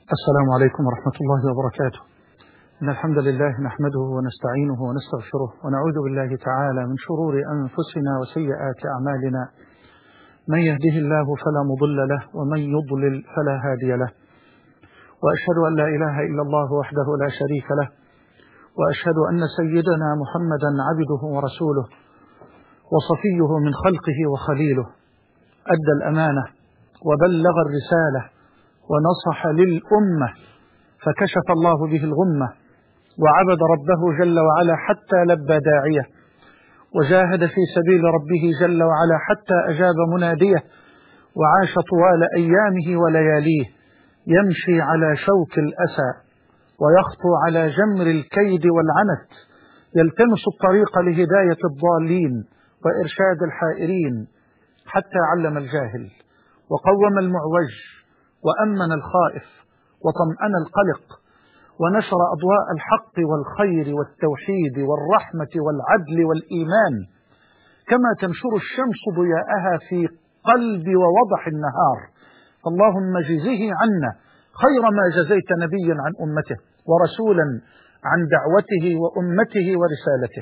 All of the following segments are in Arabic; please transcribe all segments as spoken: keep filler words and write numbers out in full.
السلام عليكم ورحمة الله وبركاته. إن الحمد لله نحمده ونستعينه ونستغفره ونعوذ بالله تعالى من شرور أنفسنا وسيئات أعمالنا. من يهده الله فلا مضل له ومن يضلل فلا هادي له، وأشهد أن لا إله إلا الله وحده لا شريك له، وأشهد أن سيدنا محمدا عبده ورسوله وصفيه من خلقه وخليله، أدى الأمانة وبلغ الرسالة ونصح للأمة، فكشف الله به الغمة وعبد ربه جل وعلا حتى لبى داعيه، وجاهد في سبيل ربه جل وعلا حتى أجاب مناديه، وعاش طوال أيامه ولياليه يمشي على شوك الأسى ويخطو على جمر الكيد والعنت، يلتمس الطريق لهداية الضالين وإرشاد الحائرين، حتى علم الجاهل وقوم المعوج وأمن الخائف وطمأن القلق، ونشر أضواء الحق والخير والتوحيد والرحمة والعدل والإيمان، كما تنشر الشمس ضياءها في قلب ووضح النهار. اللهم جزه عنا خير ما جزيت نبيا عن أمته ورسولا عن دعوته وأمته ورسالته.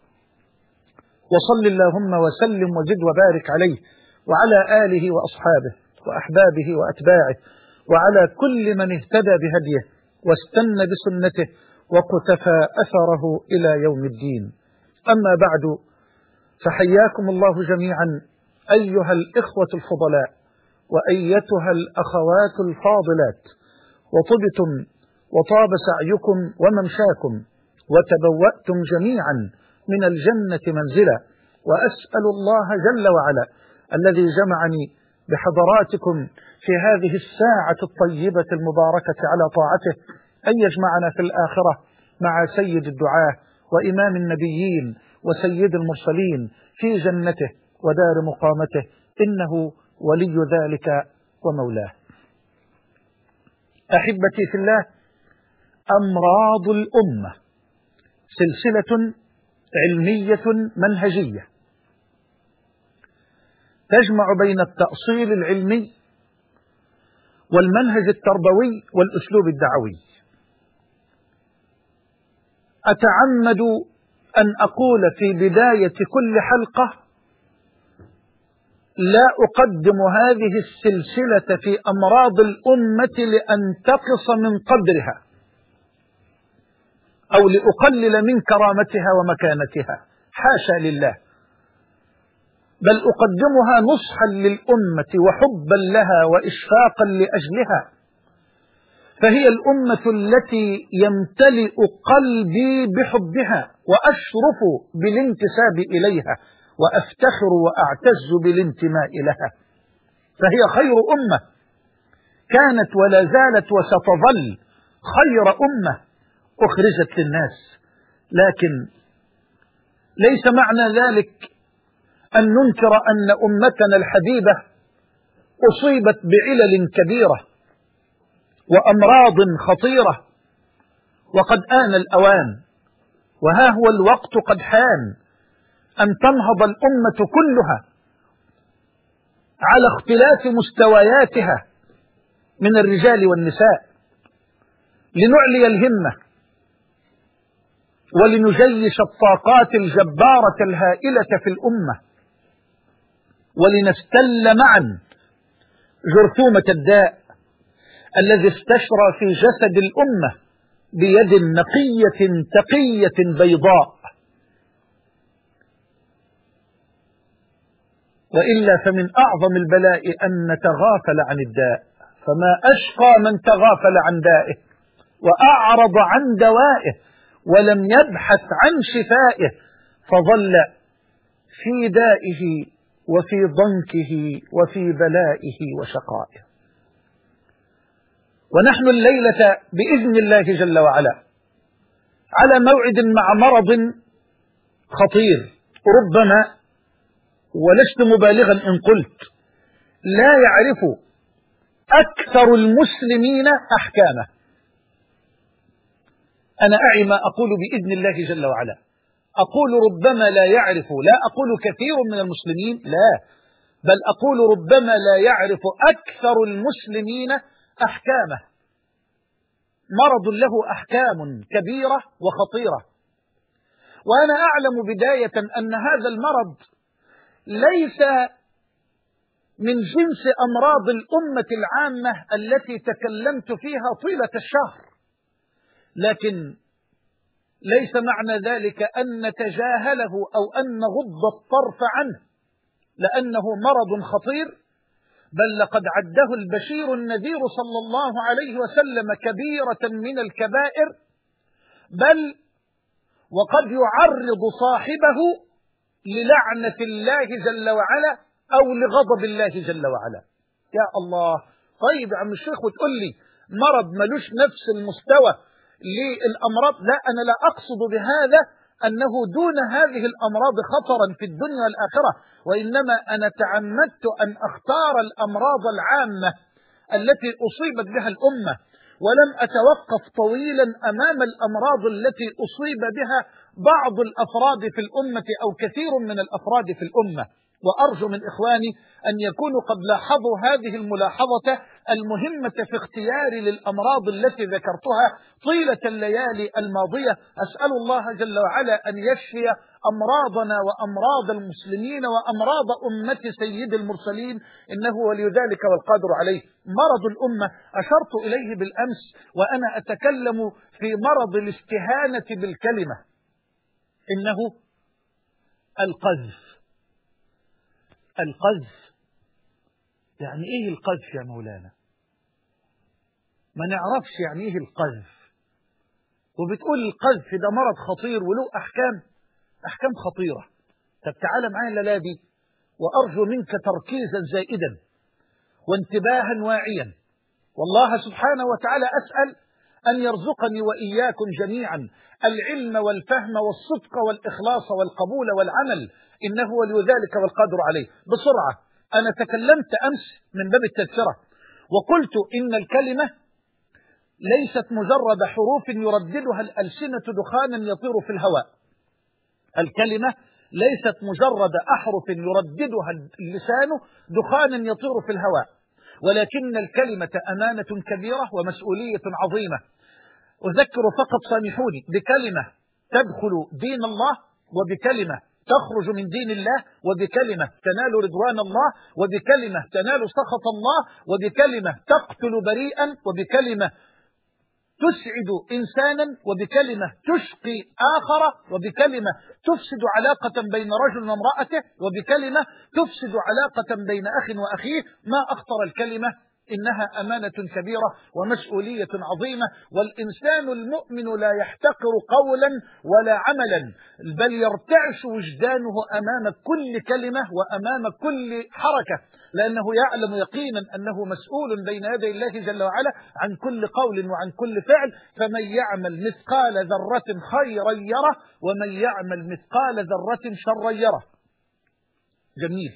وصل اللهم وسلم وزد وبارك عليه وعلى آله وأصحابه وأحبابه وأتباعه وعلى كل من اهتدى بهديه واستنى بسنته وقتفى أثره إلى يوم الدين. أما بعد، فحياكم الله جميعا أيها الإخوة الفضلاء وأيتها الأخوات الفاضلات، وطبتم وطاب سعيكم وممشاكم وتبوأتم جميعا من الجنة منزلا، وأسأل الله جل وعلا الذي جمعني بحضراتكم في هذه الساعة الطيبة المباركة على طاعته أن يجمعنا في الآخرة مع سيد الدعاة وإمام النبيين وسيد المرسلين في جنته ودار مقامته، إنه ولي ذلك ومولاه. أحبتي في الله، أمراض الأمة سلسلة علمية منهجية تجمع بين التأصيل العلمي والمنهج التربوي والأسلوب الدعوي. أتعمد أن أقول في بداية كل حلقة لا أقدم هذه السلسلة في أمراض الأمة لأنتقص من قدرها أو لأقلل من كرامتها ومكانتها، حاشا لله، بل أقدمها نصحا للأمة وحبا لها وإشفاقا لأجلها، فهي الأمة التي يمتلئ قلبي بحبها وأشرف بالانتساب إليها وأفتخر وأعتز بالانتماء لها، فهي خير أمة كانت ولا زالت وستظل خير أمة أخرجت للناس. لكن ليس معنى ذلك أن ننكر أن أمتنا الحبيبة أصيبت بعلل كبيرة وأمراض خطيرة، وقد آن الأوان وها هو الوقت قد حان أن تنهض الأمة كلها على اختلاف مستوياتها من الرجال والنساء، لنعلي الهمة ولنجيش الطاقات الجبارة الهائلة في الأمة، ولنستل معا جرثومة الداء الذي استشرى في جسد الأمة بيد نقية تقية بيضاء. وإلا فمن أعظم البلاء أن نتغافل عن الداء، فما أشقى من تغافل عن دائه وأعرض عن دوائه ولم يبحث عن شفائه، فظل في دائه وفي ضنكه وفي بلائه وشقائه. ونحن الليلة بإذن الله جل وعلا على موعد مع مرض خطير، ربما ولست مبالغا إن قلت لا يعرف أكثر المسلمين أحكامه. أنا أعي ما أقول بإذن الله جل وعلا، أقول ربما لا يعرف، لا أقول كثير من المسلمين، لا، بل أقول ربما لا يعرف أكثر المسلمين أحكامه. مرض له أحكام كبيرة وخطيرة. وأنا أعلم بداية أن هذا المرض ليس من جنس أمراض الأمة العامة التي تكلمت فيها طيلة الشهر، لكن ليس معنى ذلك أن نتجاهله أو أن نغض الطرف عنه، لأنه مرض خطير، بل لقد عده البشير النذير صلى الله عليه وسلم كبيرة من الكبائر، بل وقد يعرض صاحبه للعنة الله جل وعلا أو لغضب الله جل وعلا. يا الله، طيب يا عم الشيخ وتقول لي مرض ملوش نفس المستوى للأمراض؟ لا، أنا لا أقصد بهذا أنه دون هذه الأمراض خطرا في الدنيا والآخرة، وإنما أنا تعمدت أن أختار الأمراض العامة التي أصيبت بها الأمة، ولم أتوقف طويلا أمام الأمراض التي أصيب بها بعض الأفراد في الأمة أو كثير من الأفراد في الأمة. وأرجو من إخواني أن يكونوا قد لاحظوا هذه الملاحظة المهمة في اختياري للأمراض التي ذكرتها طيلة الليالي الماضية. أسأل الله جل وعلا أن يشفي أمراضنا وأمراض المسلمين وأمراض أمة سيد المرسلين، إنه ولي ذلك والقادر عليه. مرض الأمة أشرت إليه بالأمس وأنا أتكلم في مرض الاستهانة بالكلمة، إنه القذف. القذف يعني إيه القذف يا مولانا؟ ما نعرفش يعني إيه القذف، وبتقول القذف ده مرض خطير وله أحكام أحكام خطيرة. طب تعال معايا الليلة دي، وأرجو منك تركيزا زائدا وانتباها واعيا، والله سبحانه وتعالى أسأل أن يرزقني وإياكم جميعا العلم والفهم والصدق والإخلاص والقبول والعمل، إنه ولي ذلك والقادر عليه. بسرعة، أنا تكلمت أمس من باب التذكرة وقلت إن الكلمة ليست مجرد حروف يرددها الألسنة دخانا يطير في الهواء. الكلمة ليست مجرد أحرف يرددها اللسان دخانا يطير في الهواء، ولكن الكلمة أمانة كبيرة ومسؤولية عظيمة. أذكر فقط، سامحوني، بكلمة تدخل دين الله، وبكلمة تخرج من دين الله، وبكلمة تنال رضوان الله، وبكلمة تنال سخط الله، وبكلمة تقتل بريئا، وبكلمة تسعد إنسانا، وبكلمة تشقي آخر، وبكلمة تفسد علاقة بين رجل وامرأته، وبكلمة تفسد علاقة بين أخ وأخيه. ما أخطر الكلمة، إنها أمانة كبيرة ومسؤولية عظيمة، والإنسان المؤمن لا يحتقر قولا ولا عملا، بل يرتعش وجدانه أمام كل كلمة وأمام كل حركة، لأنه يعلم يقينا أنه مسؤول بين يدي الله جل وعلا عن كل قول وعن كل فعل. فمن يعمل مثقال ذرة خيرا يره، ومن يعمل مثقال ذرة شرا يره. جميل.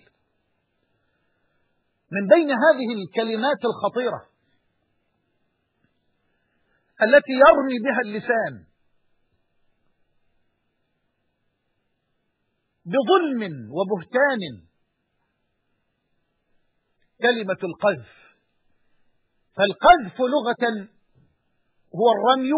من بين هذه الكلمات الخطيرة التي يرمي بها اللسان بظلم وبهتان كلمة القذف. فالقذف لغة هو الرمي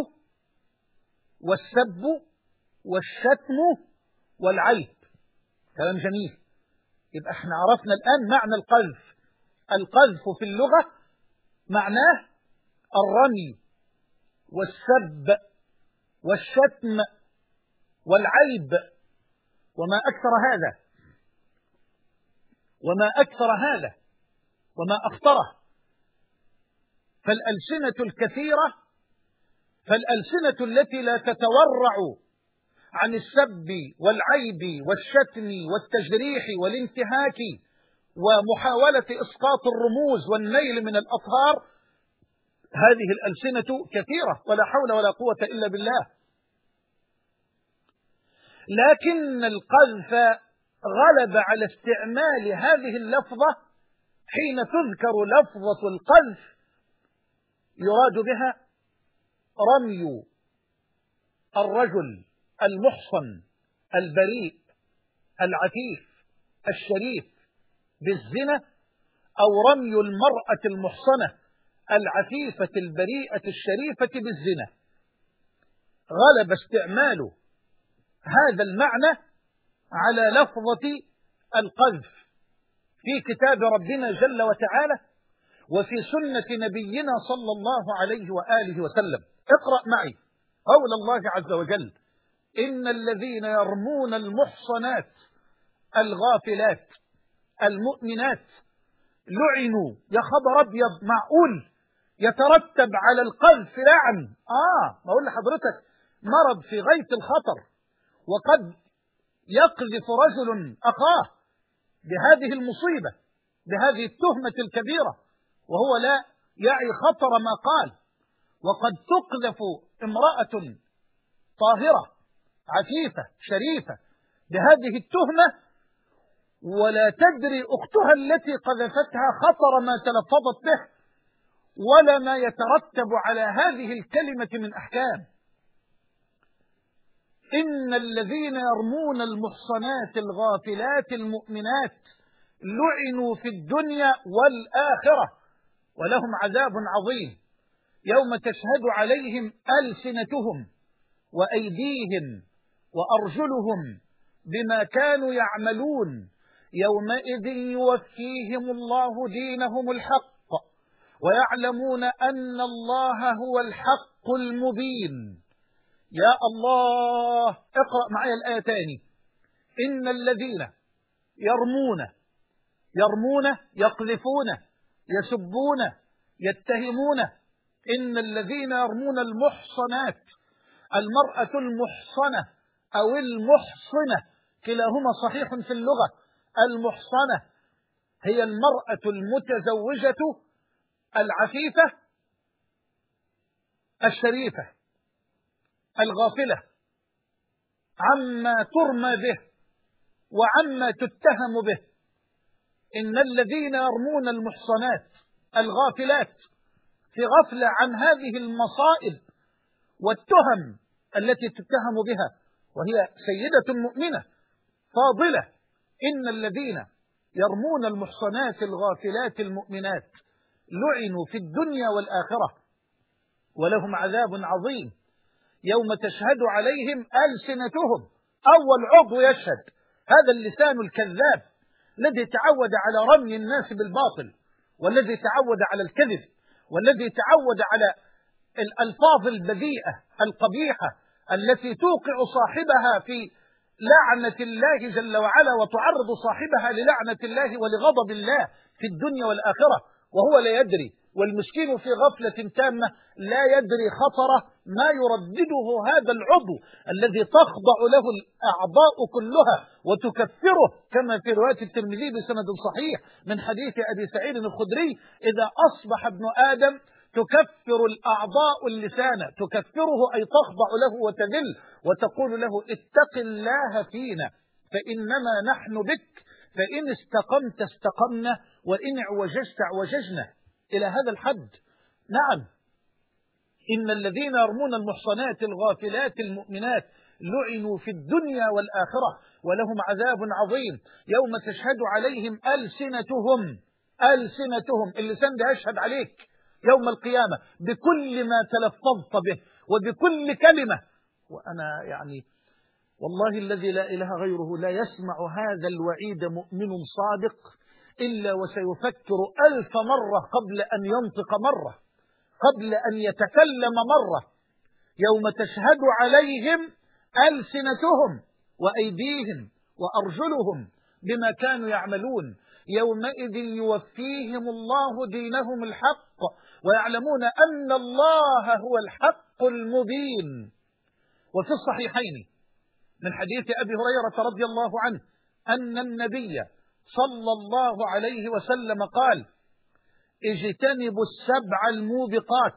والسب والشتم والعيب. كلام جميل. يبقى احنا عرفنا الآن معنى القذف. القذف في اللغة معناه الرمي والسب والشتم والعيب. وما أكثر هذا وما أكثر هذا وما أخطره. فالألسنة الكثيرة فالألسنة التي لا تتورع عن السب والعيب والشتم والتجريح والانتهاك ومحاولة إسقاط الرموز والنيل من الأطهار، هذه الألسنة كثيرة ولا حول ولا قوة إلا بالله. لكن القذف غلب على استعمال هذه اللفظة. حين تذكر لفظة القذف يراد بها رمي الرجل المحصن البريء العفيف الشريف بالزنا، أو رمي المرأة المحصنة العفيفة البريئة الشريفة بالزنا. غلب استعمال هذا المعنى على لفظة القذف في كتاب ربنا جل وتعالى وفي سنة نبينا صلى الله عليه وآله وسلم. اقرأ معي قول الله عز وجل: إن الذين يرمون المحصنات الغافلات المؤمنات لعنوا. يا خبر أبيض، معقول يترتب على القذف لعن؟ آه بقول لحضرتك مرض في غاية الخطر، وقد يقذف رجل أخاه بهذه المصيبة بهذه التهمة الكبيرة وهو لا يعي خطر ما قال. وقد تقذف امرأة طاهرة عفيفة شريفة بهذه التهمة ولا تدري أختها التي قذفتها خطر ما تلفظت به ولا ما يترتب على هذه الكلمة من أحكام. إن الذين يرمون المحصنات الغافلات المؤمنات لعنوا في الدنيا والآخرة ولهم عذاب عظيم يوم تشهد عليهم ألسنتهم وأيديهم وأرجلهم بما كانوا يعملون يومئذ يوفيهم الله دينهم الحق ويعلمون أن الله هو الحق المبين. يا الله، اقرأ معي الآية تاني. إن الذين يرمون يرمون يقذفون يسبون يتهمون. إن الذين يرمون المحصنات، المرأة المحصنة أو المحصنة كلاهما صحيح في اللغة. المحصنة هي المرأة المتزوجة العفيفة الشريفة الغافلة عما ترمى به وعما تتهم به. إن الذين يرمون المحصنات الغافلات في غفلة عن هذه المصائب والتهم التي تتهم بها، وهي سيدة مؤمنة فاضلة. إن الذين يرمون المحصنات الغافلات المؤمنات لعنوا في الدنيا والآخرة ولهم عذاب عظيم يوم تشهد عليهم ألسنتهم. أول عضو يشهد هذا اللسان الكذاب الذي تعود على رمي الناس بالباطل، والذي تعود على الكذب، والذي تعود على الألفاظ البذيئة القبيحة التي توقع صاحبها في لعنة الله جل وعلا وتعرض صاحبها للعنة الله ولغضب الله في الدنيا والآخرة وهو لا يدري. والمسكين في غفلة تامة لا يدري خطر ما يردده هذا العضو الذي تخضع له الأعضاء كلها وتكفره، كما في رواية الترمذي بسند صحيح من حديث أبي سعيد الخدري: إذا أصبح ابن آدم تكفر الأعضاء اللسان، تكفره أي تخضع له وتذل وتقول له: اتق الله فينا فإنما نحن بك، فإن استقمت استقمنا وإن اعوججت اعوججنا. إلى هذا الحد. نعم، إن الذين يرمون المحصنات الغافلات المؤمنات لعنوا في الدنيا والآخرة ولهم عذاب عظيم يوم تشهد عليهم ألسنتهم. ألسنتهم، اللسان ده يشهد عليك يوم القيامة بكل ما تلفظت به وبكل كلمة. وأنا يعني والله الذي لا إله غيره لا يسمع هذا الوعيد مؤمن صادق إلا وسيفكر ألف مرة قبل أن ينطق مرة، قبل أن يتكلم مرة. يوم تشهد عليهم ألسنتهم وأيديهم وأرجلهم بما كانوا يعملون يومئذ يوفيهم الله دينهم الحق ويعلمون أن الله هو الحق المبين. وفي الصحيحين من حديث أبي هريرة رضي الله عنه أن النبي صلى الله عليه وسلم قال: اجتنبوا السبع الموبقات.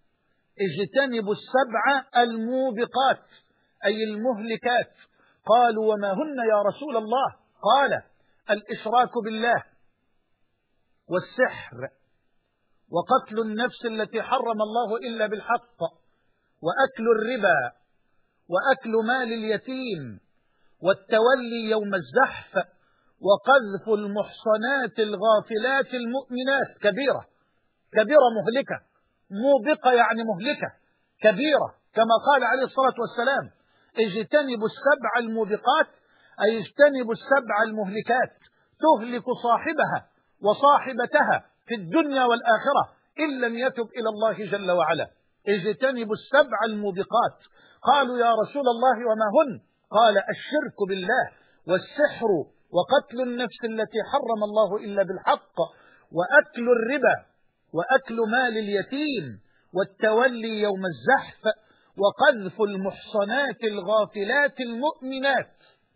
اجتنبوا السبع الموبقات أي المهلكات. قالوا: وما هن يا رسول الله؟ قال: الإشراك بالله، والسحر، وقتل النفس التي حرم الله إلا بالحق، وأكل الربا، وأكل مال اليتيم، والتولي يوم الزحف، وقذف المحصنات الغافلات المؤمنات. كبيرة كبيرة مهلكة، موبقة يعني مهلكة كبيرة، كما قال عليه الصلاة والسلام: اجتنبوا السبع الموبقات، أي اجتنبوا السبع المهلكات تهلك صاحبها وصاحبتها في الدنيا والآخرة إن لم يتب إلى الله جل وعلا. اجتنبوا السبع الموبقات. قالوا: يا رسول الله وما هن؟ قال: الشرك بالله، والسحر، وقتل النفس التي حرم الله إلا بالحق، وأكل الربا، وأكل مال اليتيم، والتولي يوم الزحف، وقذف المحصنات الغافلات المؤمنات.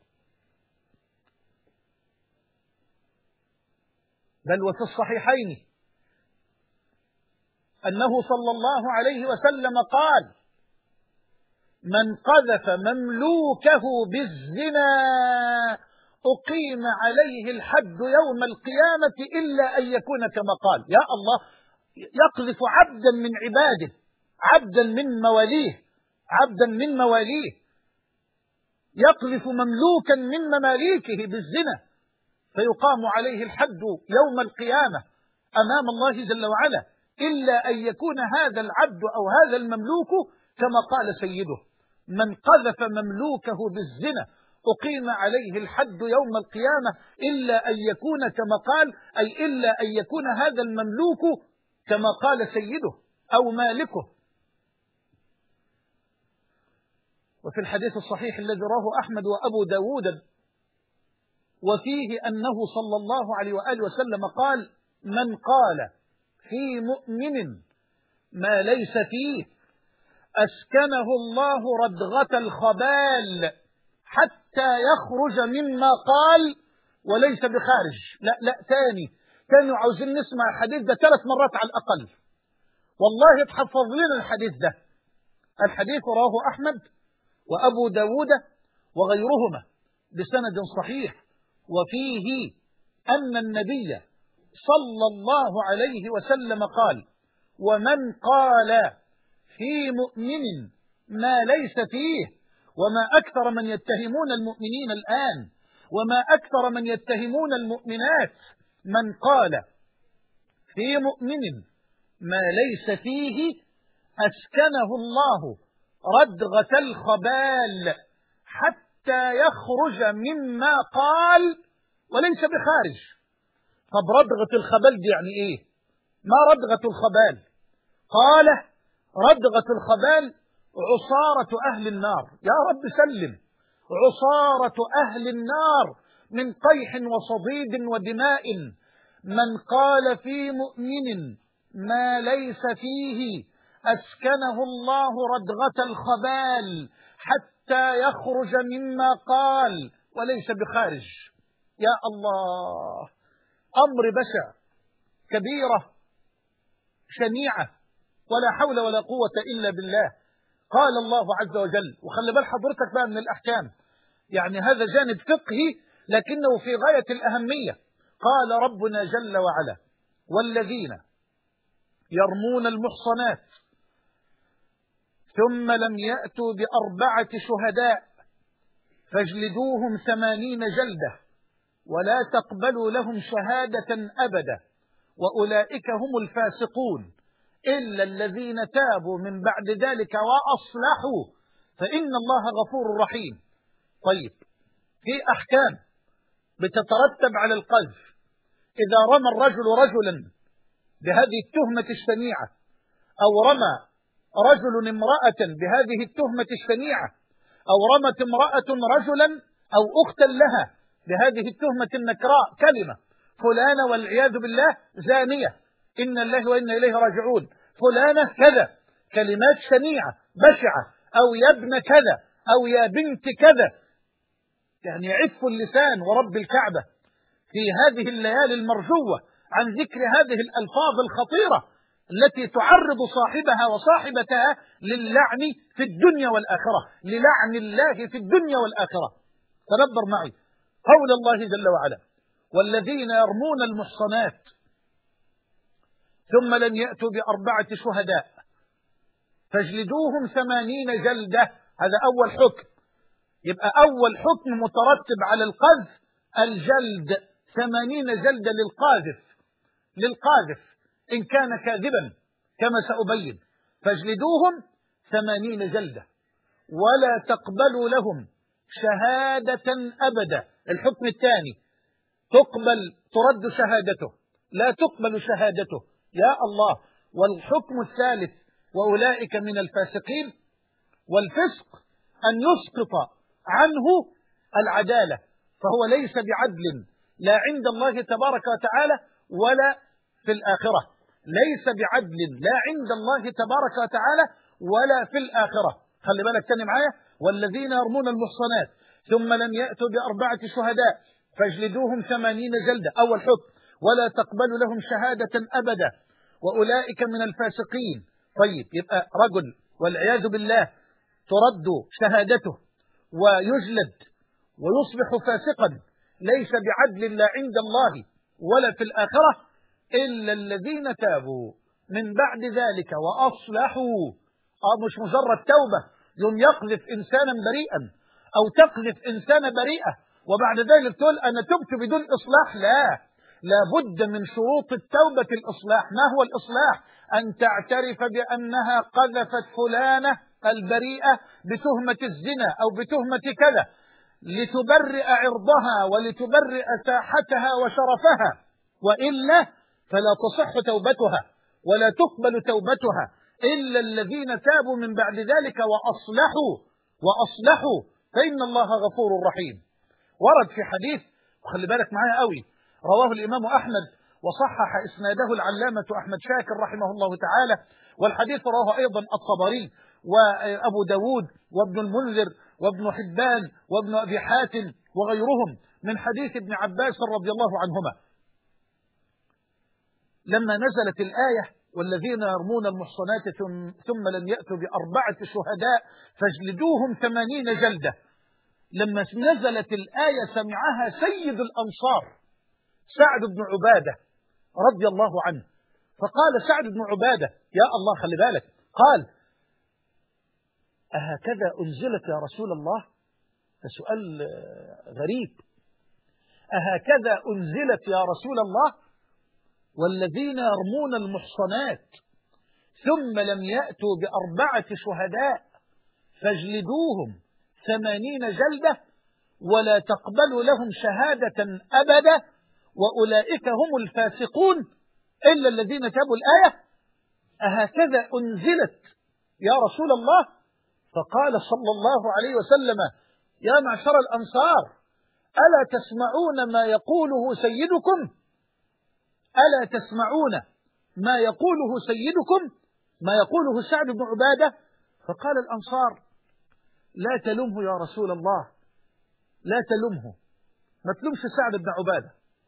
بل وفي الصحيحين أنه صلى الله عليه وسلم قال: من قذف مملوكه بالزنا أقيم عليه الحد يوم القيامة إلا أن يكون كما قال. يا الله، يقذف عبدا من عباده، عبدا من مواليه، عبدا من مواليه، يقذف مملوكا من مماليكه بالزنا، فيقام عليه الحد يوم القيامة أمام الله جل وعلا إلا أن يكون هذا العبد أو هذا المملوك كما قال سيده: من قذف مملوكه بالزنا أقيم عليه الحد يوم القيامة إلا أن يكون كما قال، أي إلا أن يكون هذا المملوك كما قال سيده أو مالكه. وفي الحديث الصحيح الذي رواه أحمد وأبو داود وفيه أنه صلى الله عليه وآله وسلم قال: من قال في مؤمن ما ليس فيه أسكنه الله ردغة الخبال حتى يخرج مما قال وليس بخارج. لا لا تاني تاني عاوزين نسمع الحديث ده ثلاث مرات على الأقل، والله تحفظ لنا الحديث ده. الحديث رواه أحمد وأبو داود وغيرهما بسند صحيح، وفيه أن النبي صلى الله عليه وسلم قال: ومن قال في مؤمن ما ليس فيه. وما أكثر من يتهمون المؤمنين الآن، وما أكثر من يتهمون المؤمنات. من قال في مؤمن ما ليس فيه أسكنه الله ردغة الخبال حتى يخرج مما قال وليس بخارج. طب ردغة الخبال دي يعني إيه؟ ما ردغة الخبال؟ قال: ردغة الخبال عصارة أهل النار. يا رب سلم. عصارة أهل النار من قيح وصديد ودماء. من قال في مؤمن ما ليس فيه أسكنه الله ردغة الخبال حتى يخرج مما قال وليس بخارج. يا الله، أمر بشع، كبيرة شنيعة، ولا حول ولا قوة إلا بالله. قال الله عز وجل، وخلي بال حضرتك بقى من الأحكام، يعني هذا جانب فقهي لكنه في غاية الأهمية. قال ربنا جل وعلا: والذين يرمون المحصنات ثم لم يأتوا بأربعة شهداء فاجلدوهم ثمانين جلدة ولا تقبلوا لهم شهادة أبدا وأولئك هم الفاسقون إلا الذين تابوا من بعد ذلك وأصلحوا فإن الله غفور رحيم. طيب، في أحكام بتترتب على القذف إذا رمى الرجل رجلا بهذه التهمة الشنيعة، أو رمى رجل امرأة بهذه التهمة الشنيعة، أو رمت امرأة رجلا أو أختا لها بهذه التهمة النكراء، كلمة فلانة والعياذ بالله زانية، إن الله وإنا إليه راجعون، فلانة كذا، كلمات شنيعة بشعة، أو يا ابن كذا، أو يا بنت كذا. يعني عف اللسان ورب الكعبة في هذه الليالي المرجوة عن ذكر هذه الألفاظ الخطيرة التي تعرض صاحبها وصاحبتها للعن في الدنيا والآخرة، للعن الله في الدنيا والآخرة. تدبر معي قول الله جل وعلا: والذين يرمون المحصنات ثم لم يأتوا بأربعة شهداء فاجلدوهم ثمانين جلدة. هذا أول حكم. يبقى أول حكم مترتب على القذف الجلد، ثمانين جلدة للقاذف. للقاذف إن كان كاذبا كما سأبين، فاجلدوهم ثمانين جلدة ولا تقبلوا لهم شهادة أبدا. الحكم الثاني تقبل ترد شهادته، لا تقبل شهادته، يا الله. والحكم الثالث وأولئك من الفاسقين، والفسق أن يسقط عنه العدالة، فهو ليس بعدل لا عند الله تبارك وتعالى ولا في الآخرة، ليس بعدل لا عند الله تبارك وتعالى ولا في الآخرة. خلي بالك تاني معايا، والذين يرمون المحصنات ثم لم يأتوا بأربعة شهداء فاجلدوهم ثمانين جلدة، أول حكم، ولا تقبلوا لهم شهادة أبدا وأولئك من الفاسقين. طيب، يبقى رجل والعياذ بالله ترد شهادته ويجلد ويصبح فاسقا ليس بعدل لا عند الله ولا في الآخرة، إلا الذين تابوا من بعد ذلك وأصلحوا. آه مش مجرد توبة يوم يقذف إنسانا بريئا أو تقذف إنسانا بريئة وبعد ذلك تقول أنا تبت بدون إصلاح، لا، لابد من شروط التوبة الإصلاح. ما هو الإصلاح؟ أن تعترف بأنها قذفت فلانة البريئة بتهمة الزنا أو بتهمة كذا لتبرئ عرضها ولتبرئ ساحتها وشرفها، وإلا فلا تصح توبتها ولا تقبل توبتها إلا الذين تابوا من بعد ذلك وأصلحوا وأصلحوا فإن الله غفور رحيم. ورد في حديث، وخلي بالك معايا قوي، رواه الإمام أحمد وصحح إسناده العلامة أحمد شاكر رحمه الله تعالى، والحديث رواه أيضا الطبري وأبو داود وابن المنذر وابن حبان وابن أبي حاتم وغيرهم من حديث ابن عباس رضي الله عنهما، لما نزلت الآية والذين يرمون المحصنات ثم لم يأتوا بأربعة شهداء فاجلدوهم ثمانين جلدة، لما نزلت الآية سمعها سيد الأنصار سعد بن عبادة رضي الله عنه، فقال سعد بن عبادة يا الله، خلي بالك، قال أهكذا أنزلت يا رسول الله؟ ده سؤال غريب، أهكذا أنزلت يا رسول الله؟ والذين يرمون المحصنات ثم لم يأتوا بأربعة شهداء فاجلدوهم ثمانين جلدة ولا تقبلوا لهم شهادة أبدا وأولئك هم الفاسقون إلا الذين تابوا. الآية أهكذا أنزلت يا رسول الله؟ فقال صلى الله عليه وسلم يا معشر الأنصار ألا تسمعون ما يقوله سيدكم؟ ألا تسمعون ما يقوله سيدكم؟ ما يقوله سعد بن عبادة. فقال الأنصار لا تلمه يا رسول الله، لا تلمه، ما تلمش سعد بن عبادة،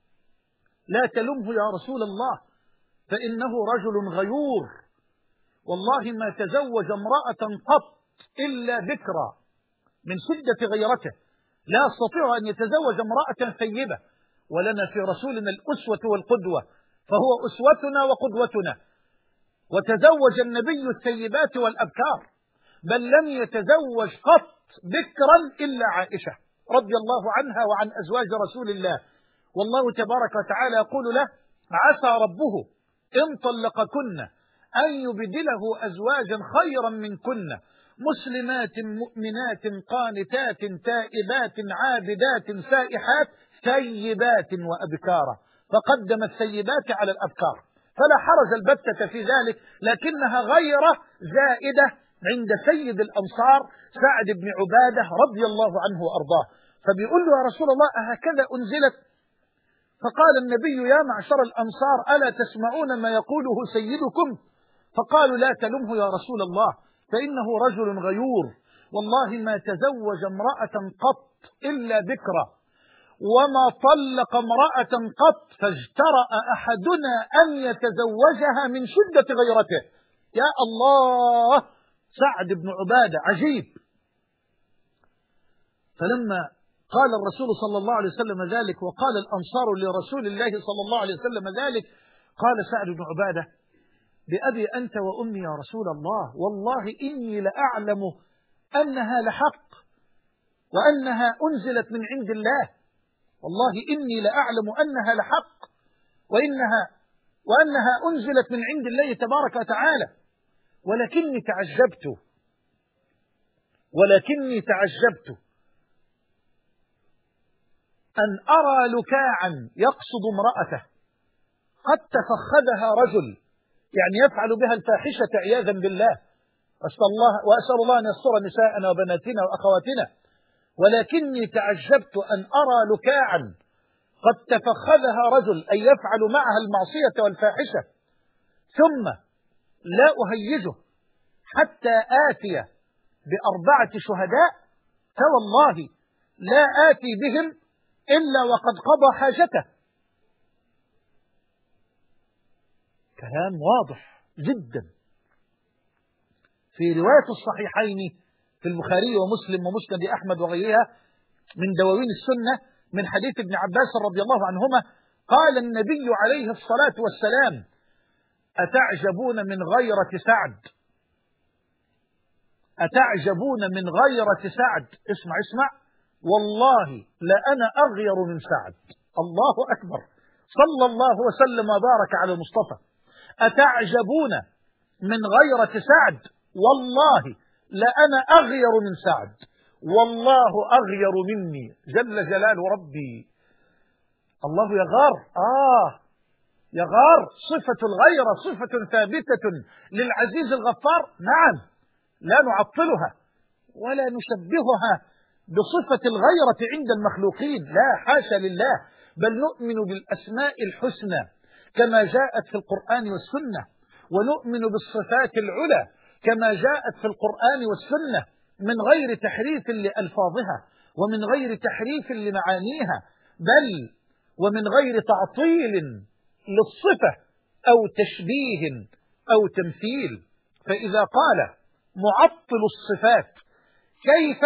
لا تلمه يا رسول الله فإنه رجل غيور، والله ما تزوج امرأة قط إلا بكرا من شدة غيرته، لا يستطيع أن يتزوج امرأة ثيبة، ولنا في رسولنا الأسوة والقدوة، فهو أسوتنا وقدوتنا، وتزوج النبي الثيبات والأبكار، بل لم يتزوج قط بكرا إلا عائشة رضي الله عنها وعن أزواج رسول الله، والله تبارك وتعالى يقول له عسى ربه إن طلقكن أن يبدله أزواجا خيرا منكن مسلمات مؤمنات قانتات تائبات عابدات سائحات ثيبات وأبكارا، فقدم الثيبات على الأبكار، فلا حرج البتة في ذلك، لكنها غير زائدة عند سيد الأنصار سعد بن عبادة رضي الله عنه وأرضاه. فبيقول له يا رسول الله أهكذا أنزلت؟ فقال النبي يا معشر الأنصار ألا تسمعون ما يقوله سيدكم؟ فقالوا لا تلمه يا رسول الله فإنه رجل غيور، والله ما تزوج امرأة قط إلا بكرا، وما طلق امرأة قط فاجترأ أحدنا أن يتزوجها من شدة غيرته. يا الله، سعد بن عبادة عجيب. فلما قال الرسول صلى الله عليه وسلم ذلك وقال الأنصار لرسول الله صلى الله عليه وسلم ذلك، قال سعد بن عبادة بأبي أنت وأمي يا رسول الله، والله إني لأعلم أنها لحق وأنها أنزلت من عند الله، والله إني لأعلم أنها لحق وإنها وأنها أنزلت من عند الله تبارك وتعالى. ولكني تعجبت ولكني تعجبت أن أرى لكاعا يقصد امرأته قد تفخذها رجل، يعني يفعل بها الفاحشة عياذا بالله، أسأل الله وأسأل الله أن يستر نساءنا وبناتنا وأخواتنا. ولكني تعجبت أن أرى لكاعا قد تفخذها رجل، أي يفعل معها المعصية والفاحشة، ثم لا أهيجه حتى آتي بأربعة شهداء، فوالله لا آتي بهم إلا وقد قضى حاجته. كلام واضح جدا. في رواية الصحيحين في البخاري ومسلم ومسند أحمد وغيرها من دواوين السنة من حديث ابن عباس رضي الله عنهما قال النبي عليه الصلاة والسلام: أتعجبون من غيرة سعد أتعجبون من غيرة سعد اسمع اسمع والله لأنا أغير من سعد. الله أكبر، صلى الله وسلم وبارك على المصطفى. أتعجبون من غيرة سعد والله لأنا أغير من سعد، والله أغير مني جل جلال ربي. الله يغار، آه يغار. صفة الغيرة صفة ثابتة للعزيز الغفار، نعم، لا نعطلها ولا نشبهها بصفة الغيرة عند المخلوقين، لا حاشا لله، بل نؤمن بالأسماء الحسنى كما جاءت في القرآن والسنة، ونؤمن بالصفات العلى كما جاءت في القرآن والسنة، من غير تحريف لألفاظها ومن غير تحريف لمعانيها، بل ومن غير تعطيل للصفة أو تشبيه أو تمثيل. فإذا قال معطل الصفات كيف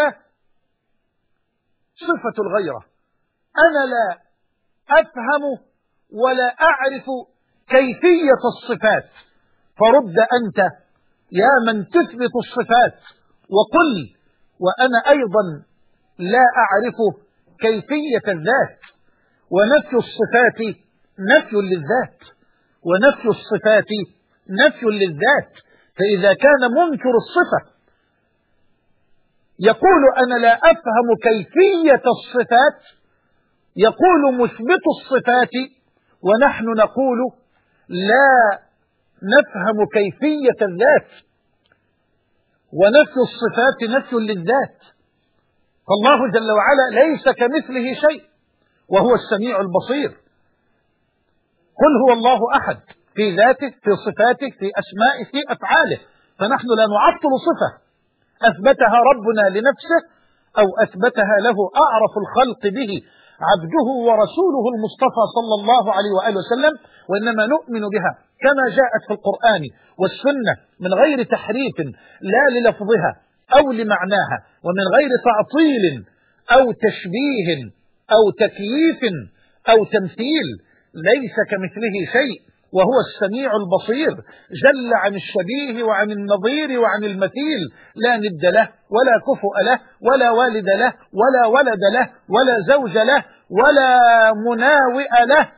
صفة الغيرة، أنا لا أفهم ولا أعرف كيفية الصفات، فرد أنت يا من تثبت الصفات وقل وأنا أيضا لا أعرف كيفية الذات. ونفي الصفات نفي للذات، ونفي الصفات نفي للذات. فإذا كان منكر الصفة يقول أنا لا أفهم كيفية الصفات، يقول مثبت الصفات ونحن نقول لا نفهم كيفية الذات. ونفي الصفات نفي للذات، فالله جل وعلا ليس كمثله شيء وهو السميع البصير. قل هو الله أحد في ذاته في صفاته في أسمائه في أفعاله، فنحن لا نعطل صفة أثبتها ربنا لنفسه أو أثبتها له أعرف الخلق به عبده ورسوله المصطفى صلى الله عليه وآله وسلم، وإنما نؤمن بها كما جاءت في القرآن والسنة من غير تحريف لا للفظها أو لمعناها، ومن غير تعطيل أو تشبيه أو تكييف أو تمثيل. ليس كمثله شيء وهو السميع البصير، جل عن الشبيه وعن النظير وعن المثيل، لا ند له ولا كفؤ له ولا والد له ولا ولد له ولا زوج له ولا مناوئ له.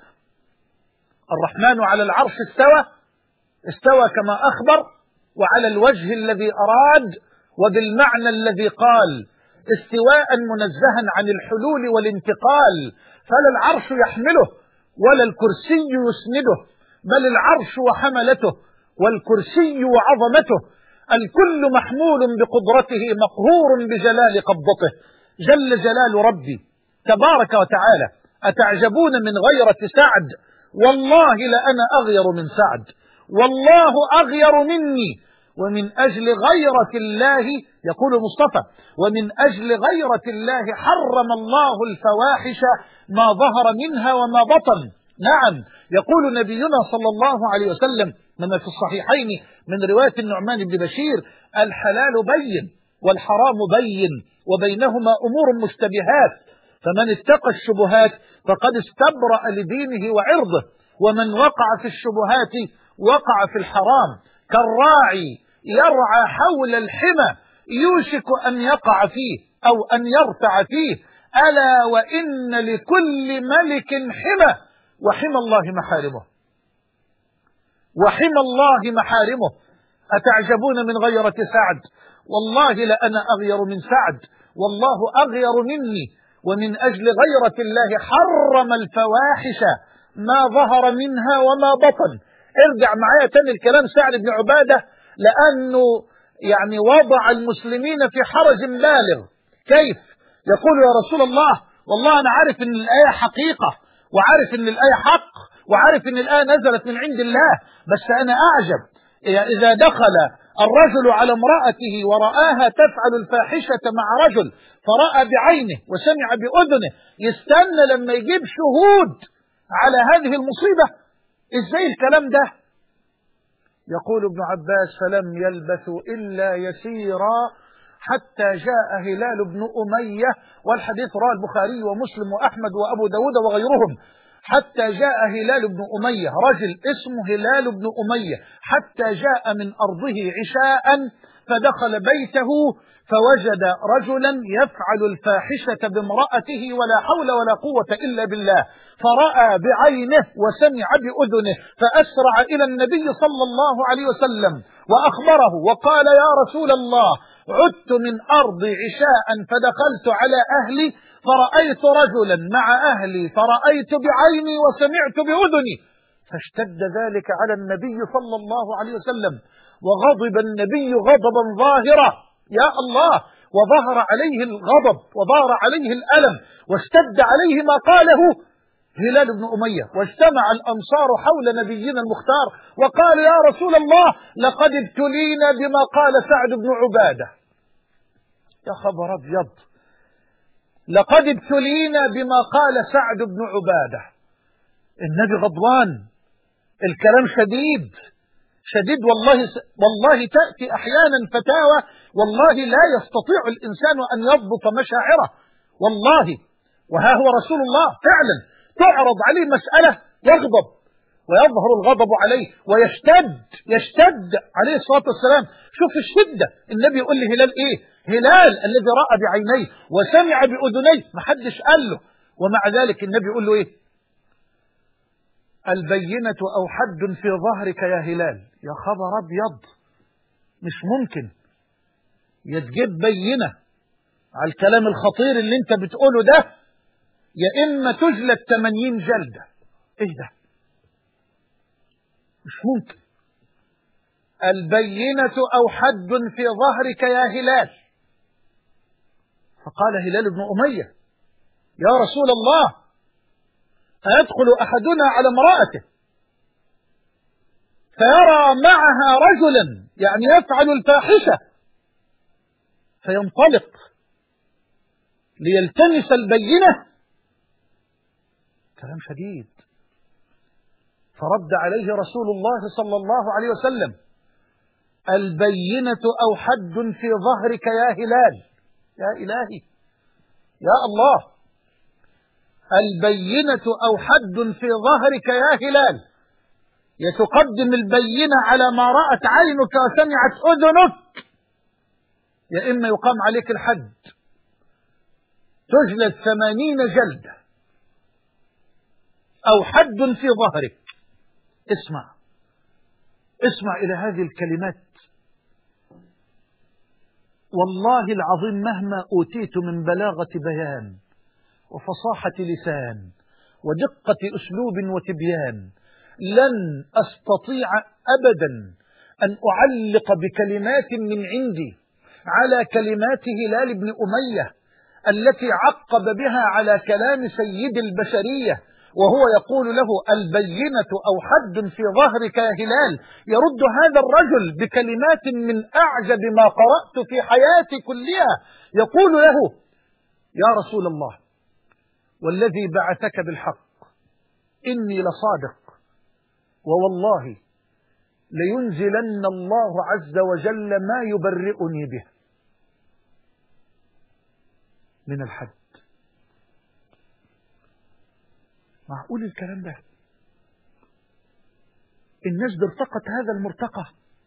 الرحمن على العرش استوى استوى كما أخبر، وعلى الوجه الذي أراد وبالمعنى الذي قال، استواء منزها عن الحلول والانتقال، فلا العرش يحمله ولا الكرسي يسنده، بل العرش وحملته والكرسي وعظمته، الكل محمول بقدرته مقهور بجلال قبضته، جل جلال ربي تبارك وتعالى. أتعجبون من غيرة سعد والله لأنا أغير من سعد، والله أغير مني، ومن أجل غيرة الله يقول المصطفى ومن أجل غيرة الله حرم الله الفواحش ما ظهر منها وما بطن. نعم، يقول نبينا صلى الله عليه وسلم كما في الصحيحين من رواية النعمان بن بشير: الحلال بين والحرام بين وبينهما أمور مشتبهات، فمن اتقى الشبهات فقد استبرأ لدينه وعرضه، ومن وقع في الشبهات وقع في الحرام. كالراعي يرعى حول الحمى يوشك أن يقع فيه أو أن يرتع فيه، ألا وإن لكل ملك حمى وحمى الله محارمه. وحمى الله محارمه. أتعجبون من غيرة سعد؟ والله لأنا أغير من سعد، والله أغير مني، ومن أجل غيرة الله حرم الفواحش ما ظهر منها وما بطن. ارجع معايا تاني الكلام سعد بن عبادة، لأنه يعني وضع المسلمين في حرج بالغ. كيف؟ يقول يا رسول الله والله أنا عارف أن الآية حقيقة، وعارف أن الآية حق، وعارف أن الآية نزلت من عند الله، بس أنا أعجب إذا دخل الرجل على امرأته ورآها تفعل الفاحشة مع رجل، فرأى بعينه وسمع بأذنه، يستنى لما يجيب شهود على هذه المصيبة؟ إزاي الكلام ده؟ يقول ابن عباس فلم يلبثوا إلا يسيرا حتى جاء هلال بن أمية، والحديث رواه البخاري ومسلم وأحمد وأبو داود وغيرهم. حتى جاء هلال بن أمية، رجل اسمه هلال بن أمية، حتى جاء من أرضه عشاء فدخل بيته فوجد رجلا يفعل الفاحشة بامرأته ولا حول ولا قوة إلا بالله، فرأى بعينه وسمع بأذنه، فأسرع إلى النبي صلى الله عليه وسلم وأخبره وقال يا رسول الله عدت من أرض عشاء فدخلت على أهلي فرأيت رجلا مع أهلي فرأيت بعيني وسمعت بأذني، فاشتد ذلك على النبي صلى الله عليه وسلم، وغضب النبي غضبا ظاهرا يا الله، وظهر عليه الغضب وظهر عليه الألم، واشتد عليه ما قاله هلال بن أمية. واجتمع الأنصار حول نبينا المختار وقال يا رسول الله لقد ابتلينا بما قال سعد بن عبادة. يا خبر أبيض، لقد ابتلينا بما قال سعد بن عبادة. النبي غضبان، الكلام شديد شديد والله. والله تأتي أحيانا فتاوى والله لا يستطيع الإنسان أن يضبط مشاعره والله، وها هو رسول الله فعلا تعرض عليه مسألة يغضب ويظهر الغضب عليه ويشتد يشتد عليه الصلاة والسلام. شوف الشدة، النبي يقول لهلال ايه؟ هلال الذي رأى بعينيه وسمع بأذنيه، ما حدش قال له، ومع ذلك النبي يقول له ايه؟ البينة أو حد في ظهرك يا هلال. يا خبر أبيض، مش ممكن يتجيب بينة على الكلام الخطير اللي انت بتقوله ده، يا إما تجلد ثمانين جلدة. ايه ده؟ مش ممكن. البينة أو حد في ظهرك يا هلال. فقال هلال بن أمية يا رسول الله أيدخل أحدنا على امرأته فيرى معها رجلا يعني يفعل الفاحشة فينطلق ليلتمس البينة؟ كلام شديد. فرد عليه رسول الله صلى الله عليه وسلم البينة أو حد في ظهرك يا هلال. يا إلهي يا الله، البينة أو حد في ظهرك يا هلال، يتقدم البينة على ما رأت عينك وسمعت أذنك، يا إما يقام عليك الحد تجلد ثمانين جلدة أو حد في ظهرك. اسمع اسمع إلى هذه الكلمات، والله العظيم مهما أوتيت من بلاغة بيان وفصاحة لسان ودقة أسلوب وتبيان لن أستطيع أبدا أن أعلق بكلمات من عندي على كلمات هلال بن أمية التي عقب بها على كلام سيد البشرية وهو يقول له البينة أو حد في ظهرك يا هلال. يرد هذا الرجل بكلمات من أعجب ما قرأت في حياتي كلها، يقول له يا رسول الله والذي بعثك بالحق إني لصادق، ووالله لينزلن الله عز وجل ما يبرئني به من الحد. معقول الكلام ده؟ الناس دي ارتقت هذا المرتقى،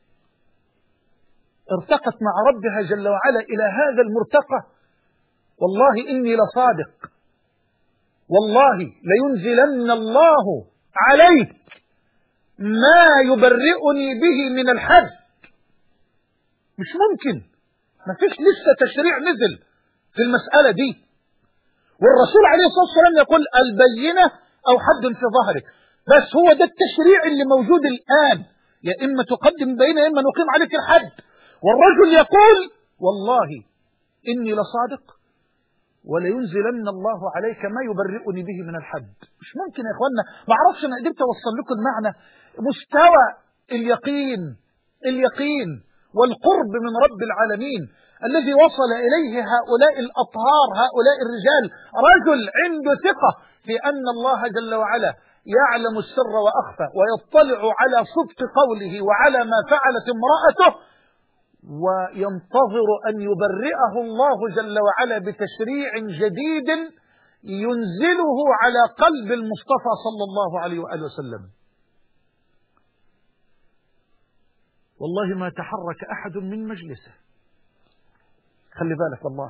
ارتقت مع ربها جل وعلا إلى هذا المرتقى. والله إني لصادق، والله لينزلن الله عليك ما يبرئني به من الحد. مش ممكن، ما فيش لسه تشريع نزل في المسألة دي. والرسول عليه الصلاة والسلام يقول البينة أو حد في ظهرك، بس هو ده التشريع اللي موجود الآن، يا إما تقدم بينة يا إما نقيم عليك الحد. والرجل يقول والله إني لصادق ولينزلن الله عليك ما يبرئني به من الحد. مش ممكن يا إخوانا. ما أعرفش أنا قدرت أوصل لكم المعنى. مستوى اليقين اليقين والقرب من رب العالمين الذي وصل إليه هؤلاء الأطهار، هؤلاء الرجال. رجل عنده ثقة في أن الله جل وعلا يعلم السر وأخفى ويطلع على صدق قوله وعلى ما فعلت امرأته، وينتظر أن يبرئه الله جل وعلا بتشريع جديد ينزله على قلب المصطفى صلى الله عليه وآله وسلم. والله ما تحرك أحد من مجلسه. خلي بالك والله،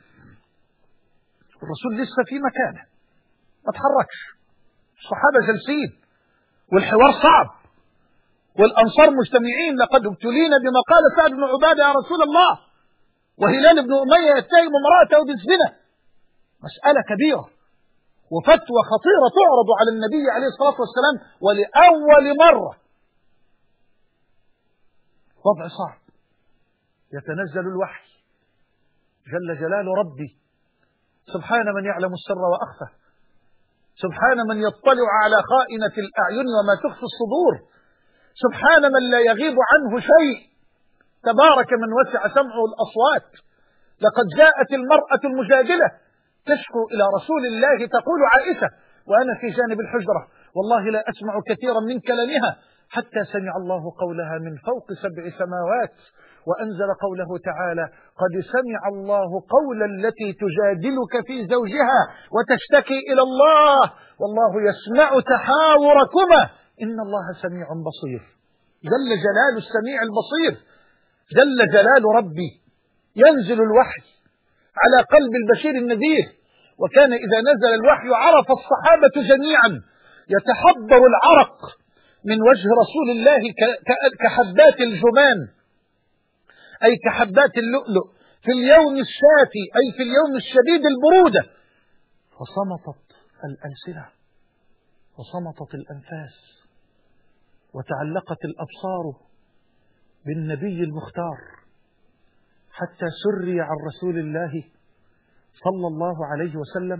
الرسول لسه في مكانه ما تحركش، الصحابة جالسين والحوار صعب والأنصار مجتمعين. لقد ابتلينا بما قال سعد بن عبادة يا رسول الله، وهلال بن أمية يتهم امرأته بالزنا. مسألة كبيرة وفتوى خطيرة تعرض على النبي عليه الصلاة والسلام ولأول مرة. وضع صعب، يتنزل الوحي جل جلال ربي. سبحان من يعلم السر وأخفى، سبحان من يطلع على خائنة الأعين وما تخفي الصدور، سبحان من لا يغيب عنه شيء، تبارك من وسع سمعه الأصوات. لقد جاءت المرأة المجادلة تشكو إلى رسول الله تقول عائشة وأنا في جانب الحجرة والله لا أسمع كثيرا من كلامها حتى سمع الله قولها من فوق سبع سماوات وأنزل قوله تعالى قد سمع الله قول التي تجادلك في زوجها وتشتكي إلى الله والله يسمع تحاوركما إن الله سميع بصير. جل جلال السميع البصير، جل جلال ربي. ينزل الوحي على قلب البشير النذير، وكان إذا نزل الوحي عرف الصحابة جميعا يتحضر العرق من وجه رسول الله كحبات الجمان أي كحبات اللؤلؤ في اليوم الشاتي أي في اليوم الشديد البرودة. فصمتت الألسنة وصمتت الأنفاس وتعلقت الأبصار بالنبي المختار حتى سري عن رسول الله صلى الله عليه وسلم،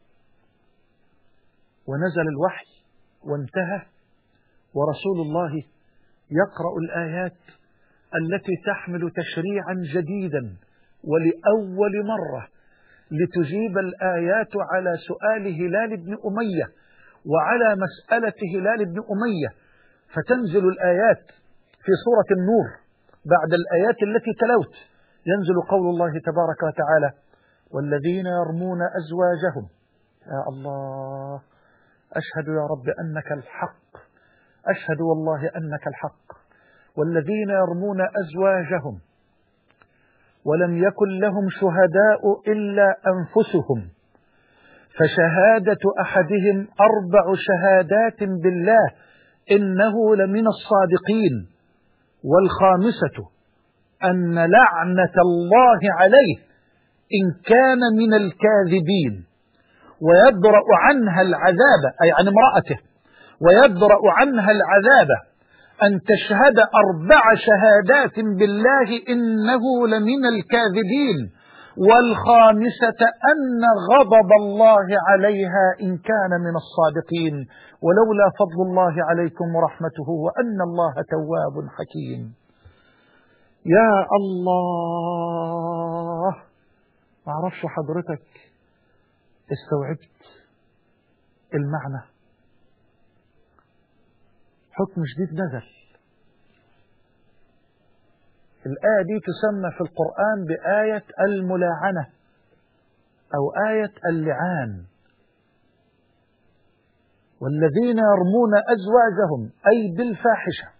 ونزل الوحي وانتهى ورسول الله يقرأ الآيات التي تحمل تشريعا جديدا ولأول مرة، لتجيب الآيات على سؤال هلال بن أمية وعلى مسألة هلال بن أمية. فتنزل الآيات في سورة النور بعد الآيات التي تلوت، ينزل قول الله تبارك وتعالى والذين يرمون أزواجهم. يا الله، أشهد يا رب أنك الحق، أشهد والله أنك الحق. والذين يرمون أزواجهم ولم يكن لهم شهداء إلا أنفسهم فشهادة أحدهم أربع شهادات بالله إنه لمن الصادقين، والخامسة أن لعنة الله عليه إن كان من الكاذبين، ويدرأ عنها العذاب أي عن امرأته، ويدرأ عنها العذاب أن تشهد أربع شهادات بالله إنه لمن الكاذبين، والخامسة أن غضب الله عليها إن كان من الصادقين، ولولا فضل الله عليكم ورحمته وأن الله تواب حكيم. يا الله، ما أعرفش حضرتك استوعبت المعنى. حكم جديد نزل. الآية دي تسمى في القرآن بآية الملاعنة أو آية اللعان. والذين يرمون أزواجهم أي بالفاحشة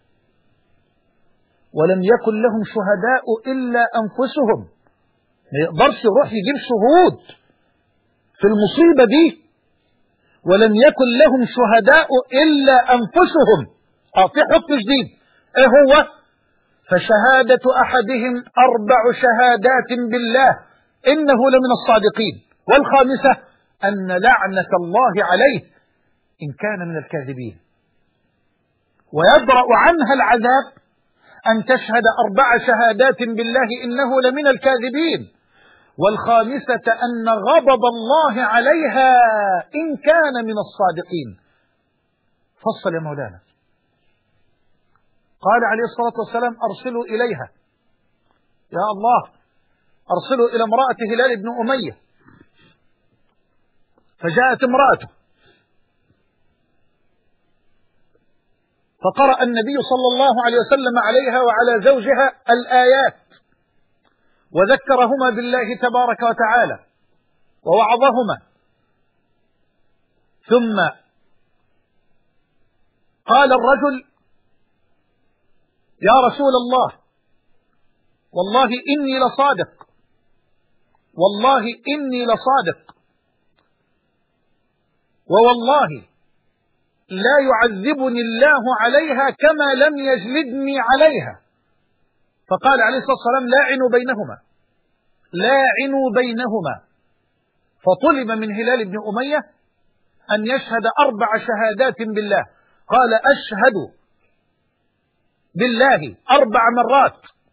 ولم يكن لهم شهداء إلا أنفسهم، ما يقدرش يروح يجيب شهود في المصيبة دي، ولم يكن لهم شهداء إلا أنفسهم اه في حكم جديد. ايه هو؟ فشهادة أحدهم أربع شهادات بالله إنه لمن الصادقين، والخامسة أن لعنة الله عليه إن كان من الكاذبين. ويبرأ عنها العذاب أن تشهد أربع شهادات بالله إنه لمن الكاذبين، والخامسة أن غضب الله عليها إن كان من الصادقين. فصل يا مولانا. قال عليه الصلاة والسلام أرسلوا إليها، يا الله أرسلوا إلى امرأة هلال بن أمية. فجاءت امرأته فقرأ النبي صلى الله عليه وسلم عليها وعلى زوجها الآيات، وذكرهما بالله تبارك وتعالى ووعظهما، ثم قال الرجل يا رسول الله والله إني لصادق، والله إني لصادق، ووالله لا يعذبني الله عليها كما لم يجلدني عليها. فقال عليه الصلاة والسلام لاعنوا بينهما، لاعنوا بينهما. فطلب من هلال بن أمية أن يشهد أربع شهادات بالله. قال أشهد بالله أربع مرات.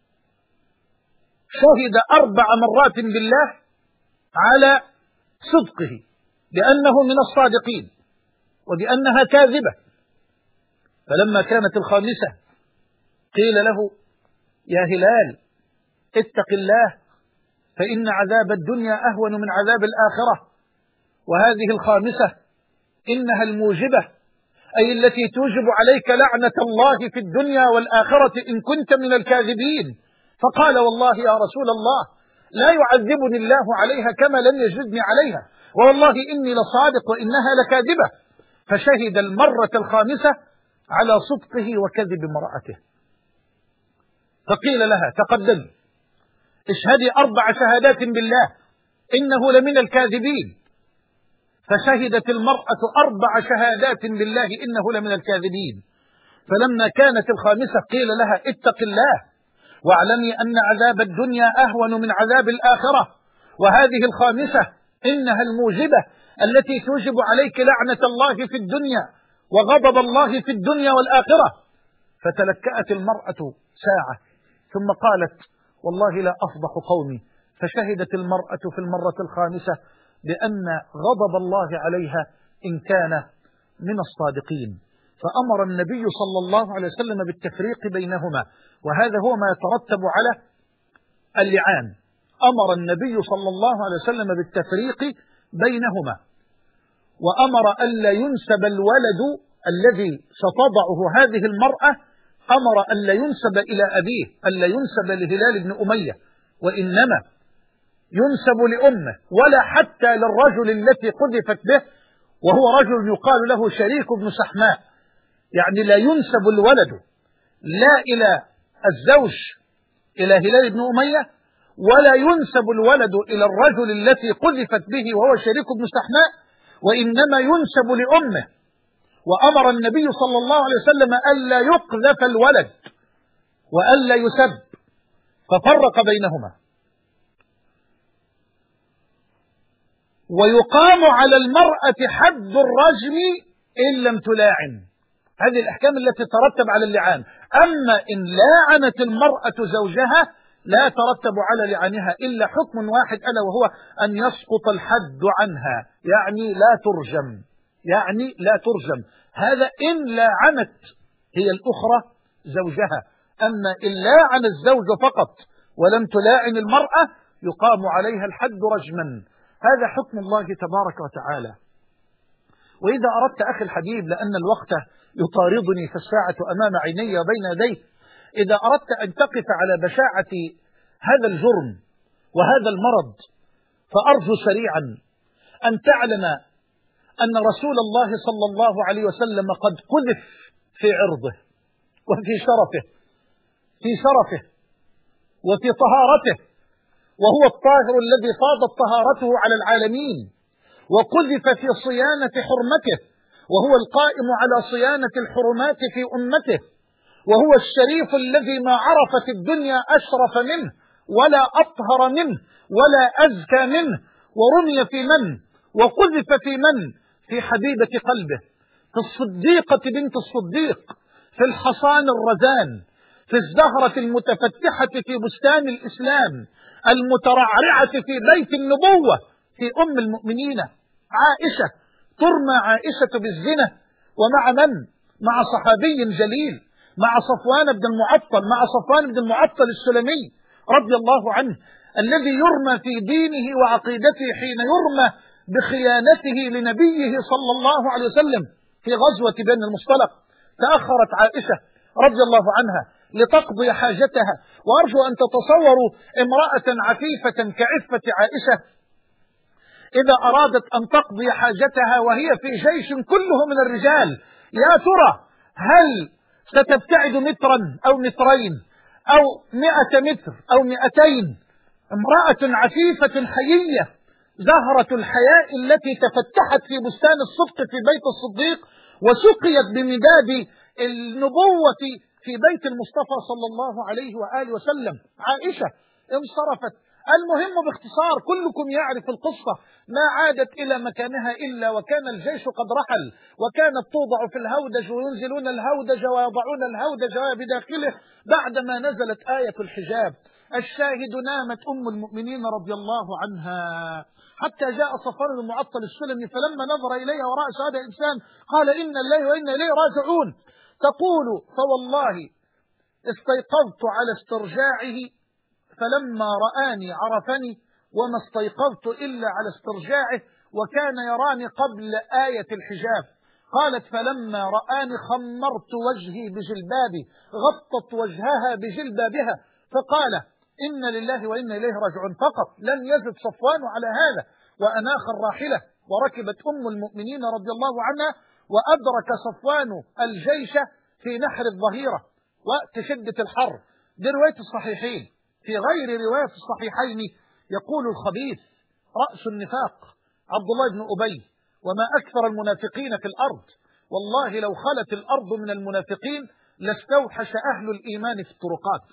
شهد أربع مرات بالله على صدقه بأنه من الصادقين وبأنها كاذبة. فلما كانت الخامسة قيل له يا هلال اتق الله فإن عذاب الدنيا أهون من عذاب الآخرة، وهذه الخامسة إنها الموجبة أي التي توجب عليك لعنة الله في الدنيا والآخرة إن كنت من الكاذبين. فقال والله يا رسول الله لا يعذبني الله عليها كما لم يجلدني عليها، والله إني لصادق وإنها لكاذبة. فشهد المرة الخامسة على صدقه وكذب امرأته. فقيل لها تقدمي اشهدي أربع شهادات بالله إنه لمن الكاذبين. فشهدت المرأة أربع شهادات بالله إنه لمن الكاذبين. فلما كانت الخامسة قيل لها اتق الله واعلمي أن عذاب الدنيا أهون من عذاب الآخرة، وهذه الخامسة إنها الموجبة التي توجب عليك لعنة الله في الدنيا وغضب الله في الدنيا والآخرة. فتلكأت المرأة ساعة ثم قالت والله لا أفضح قومي. فشهدت المرأة في المرة الخامسة بأن غضب الله عليها إن كان من الصادقين. فأمر النبي صلى الله عليه وسلم بالتفريق بينهما، وهذا هو ما يترتب على اللعان. أمر النبي صلى الله عليه وسلم بالتفريق بينهما، وأمر ألا ينسب الولد الذي ستضعه هذه المرأة، أمر ألا ينسب إلى أبيه، ألا ينسب لهلال بن أمية، وإنما ينسب لأمه، ولا حتى للرجل التي قذفت به وهو رجل يقال له شريك بن سحماء. يعني لا ينسب الولد لا إلى الزوج إلى هلال بن أمية، ولا ينسب الولد إلى الرجل التي قذفت به وهو شريك بن سحماء، وإنما ينسب لأمه. وأمر النبي صلى الله عليه وسلم ألا يقذف الولد وألا يسب، ففرق بينهما. ويقام على المرأة حد الرجم إن لم تلاعن. هذه الأحكام التي ترتب على اللعان. أما إن لاعنت المرأة زوجها لا ترتب على لعنها إلا حكم واحد، ألا وهو أن يسقط الحد عنها، يعني لا ترجم، يعني لا ترجم. هذا إن لاعنت هي الأخرى زوجها. أما إن لاعن الزوج فقط ولم تلاعن المرأة يقام عليها الحد رجما. هذا حكم الله تبارك وتعالى. وإذا أردت أخي الحبيب، لأن الوقت يطاردني فالساعة أمام عيني وبين يدي، إذا أردت أن تقف على بشاعة هذا الجرم وهذا المرض، فأرجو سريعا أن تعلم أن رسول الله صلى الله عليه وسلم قد قذف في عرضه وفي شرفه، في شرفه وفي طهارته، وهو الطاهر الذي فاضت طهارته على العالمين، وقذف في صيانة حرمته، وهو القائم على صيانة الحرمات في أمته، وهو الشريف الذي ما عرفت الدنيا أشرف منه ولا أطهر منه ولا أزكى منه، ورمي في من وقذف في من في حبيبة قلبه، في الصديقة بنت الصديق، في الحصان الرزان، في الزهرة المتفتحة في بستان الإسلام، المترعرعة في بيت النبوة، في أم المؤمنين عائشة. ترمى عائشة بالزنا، ومع من؟ مع صحابي جليل، مع صفوان بن المعطل، مع صفوان بن المعطل السلمي رضي الله عنه، الذي يرمى في دينه وعقيدته حين يرمى بخيانته لنبيه صلى الله عليه وسلم في غزوة بني المصطلق. تأخرت عائشة رضي الله عنها لتقضي حاجتها، وأرجو أن تتصوروا امرأة عفيفة كعفة عائشة إذا أرادت أن تقضي حاجتها وهي في جيش كله من الرجال، يا ترى هل ستبتعد مترا أو مترين أو مئة متر أو مئتين؟ امرأة عفيفة حيية، زهرة الحياء التي تفتحت في بستان الصدق في بيت الصديق، وسقيت بمداد النبوة في بيت المصطفى صلى الله عليه وآله وسلم. عائشة انصرفت. المهم باختصار، كلكم يعرف القصة، ما عادت إلى مكانها إلا وكان الجيش قد رحل، وكانت توضع في الهودج وينزلون الهودج ويضعون الهودج بداخله بعدما نزلت آية الحجاب. الشاهد نامت أم المؤمنين رضي الله عنها حتى جاء صفوان بن المعطل السلمي، فلما نظر إليها ورأس هذا الإنسان قال إنا لله وإنا إليه راجعون. تقول فوالله استيقظت على استرجاعه فلما رآني عرفني، وما استيقظت إلا على استرجاعه، وكان يراني قبل آية الحجاب. قالت فلما رآني خمرت وجهي بجلبابي، غطت وجهها بجلبابها، فقال إن لله وإنا إليه راجعون. فقط لم يزد صفوان على هذا، وأناخ الراحلة وركبت أم المؤمنين رضي الله عنها، وأدرك صفوان الجيش في نحر الظهيرة وقت شدة الحر. دي رواية الصحيحين. في غير رواية الصحيحين يقول الخبيث رأس النفاق عبد الله بن أبي: وما أكثر المنافقين في الأرض، والله لو خلت الأرض من المنافقين لاستوحش أهل الإيمان في الطرقات.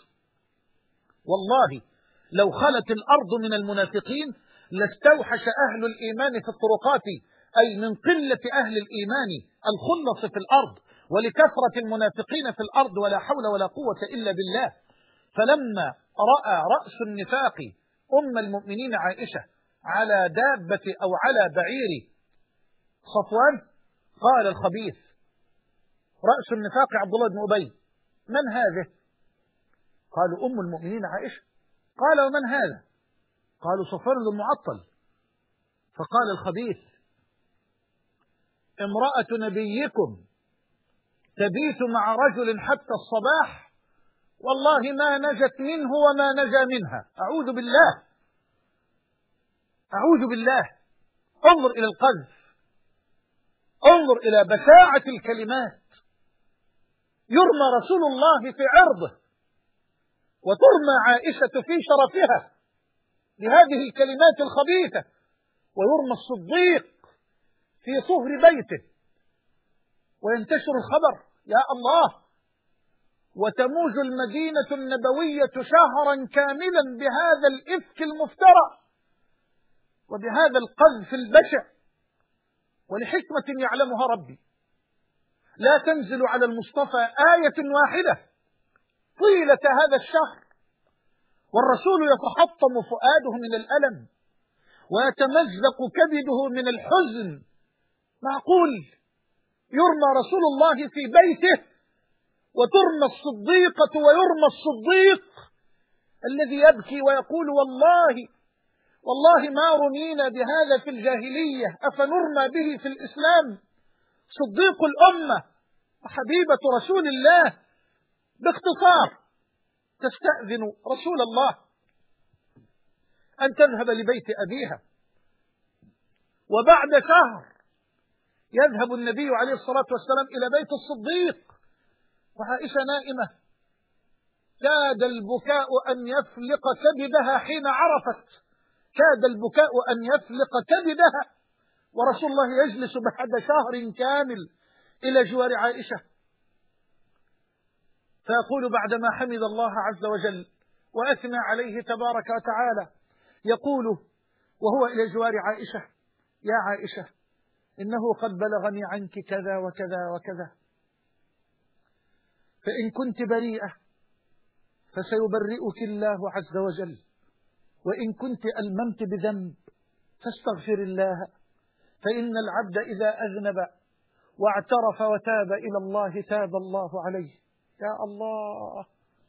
والله لو خلت الأرض من المنافقين لاستوحش أهل الإيمان في الطرقات، أي من قلة أهل الإيمان الخلص في الأرض ولكثرة المنافقين في الأرض، ولا حول ولا قوة إلا بالله. فلما رأى رأس النفاق أم المؤمنين عائشة على دابة أو على بعير صفوان، قال الخبيث رأس النفاق عبد الله بن أبي: من هذه؟ قالوا أم المؤمنين عائشة. قال ومن هذا؟ قالوا صفوان بن المعطل. فقال الخبيث: امرأة نبيكم تبيت مع رجل حتى الصباح، والله ما نجت منه وما نجا منها. أعوذ بالله، أعوذ بالله. انظر إلى القذف، انظر إلى بشاعة الكلمات. يرمى رسول الله في عرضه، وترمى عائشة في شرفها بهذه الكلمات الخبيثة، ويرمى الصديق في صهر بيته، وينتشر الخبر يا الله، وتموج المدينة النبوية شهرا كاملا بهذا الإفك المفترى وبهذا القذف البشع. ولحكمة يعلمها ربي لا تنزل على المصطفى آية واحدة طيلة هذا الشهر والرسول يتحطم فؤاده من الألم ويتمزق كبده من الحزن. معقول يرمى رسول الله في بيته وترمى الصديقة ويرمى الصديق الذي يبكي ويقول والله والله ما رمينا بهذا في الجاهلية أفنرمى به في الإسلام؟ صديق الأمة وحبيبة رسول الله. باختصار تستأذن رسول الله أن تذهب لبيت أبيها، وبعد شهر يذهب النبي عليه الصلاة والسلام إلى بيت الصديق وعائشة نائمة. كاد البكاء أن يفلق كبدها حين عرفت، كاد البكاء أن يفلق كبدها ورسول الله يجلس بعد شهر كامل إلى جوار عائشة، فيقول بعدما حمد الله عز وجل وأثنى عليه تبارك وتعالى، يقول وهو إلى جوار عائشة: يا عائشة، إنه قد بلغني عنك كذا وكذا وكذا، فإن كنت بريئة فسيبرئك الله عز وجل، وإن كنت ألممت بذنب فاستغفر الله، فإن العبد إذا أذنب واعترف وتاب إلى الله تاب الله عليه. يا الله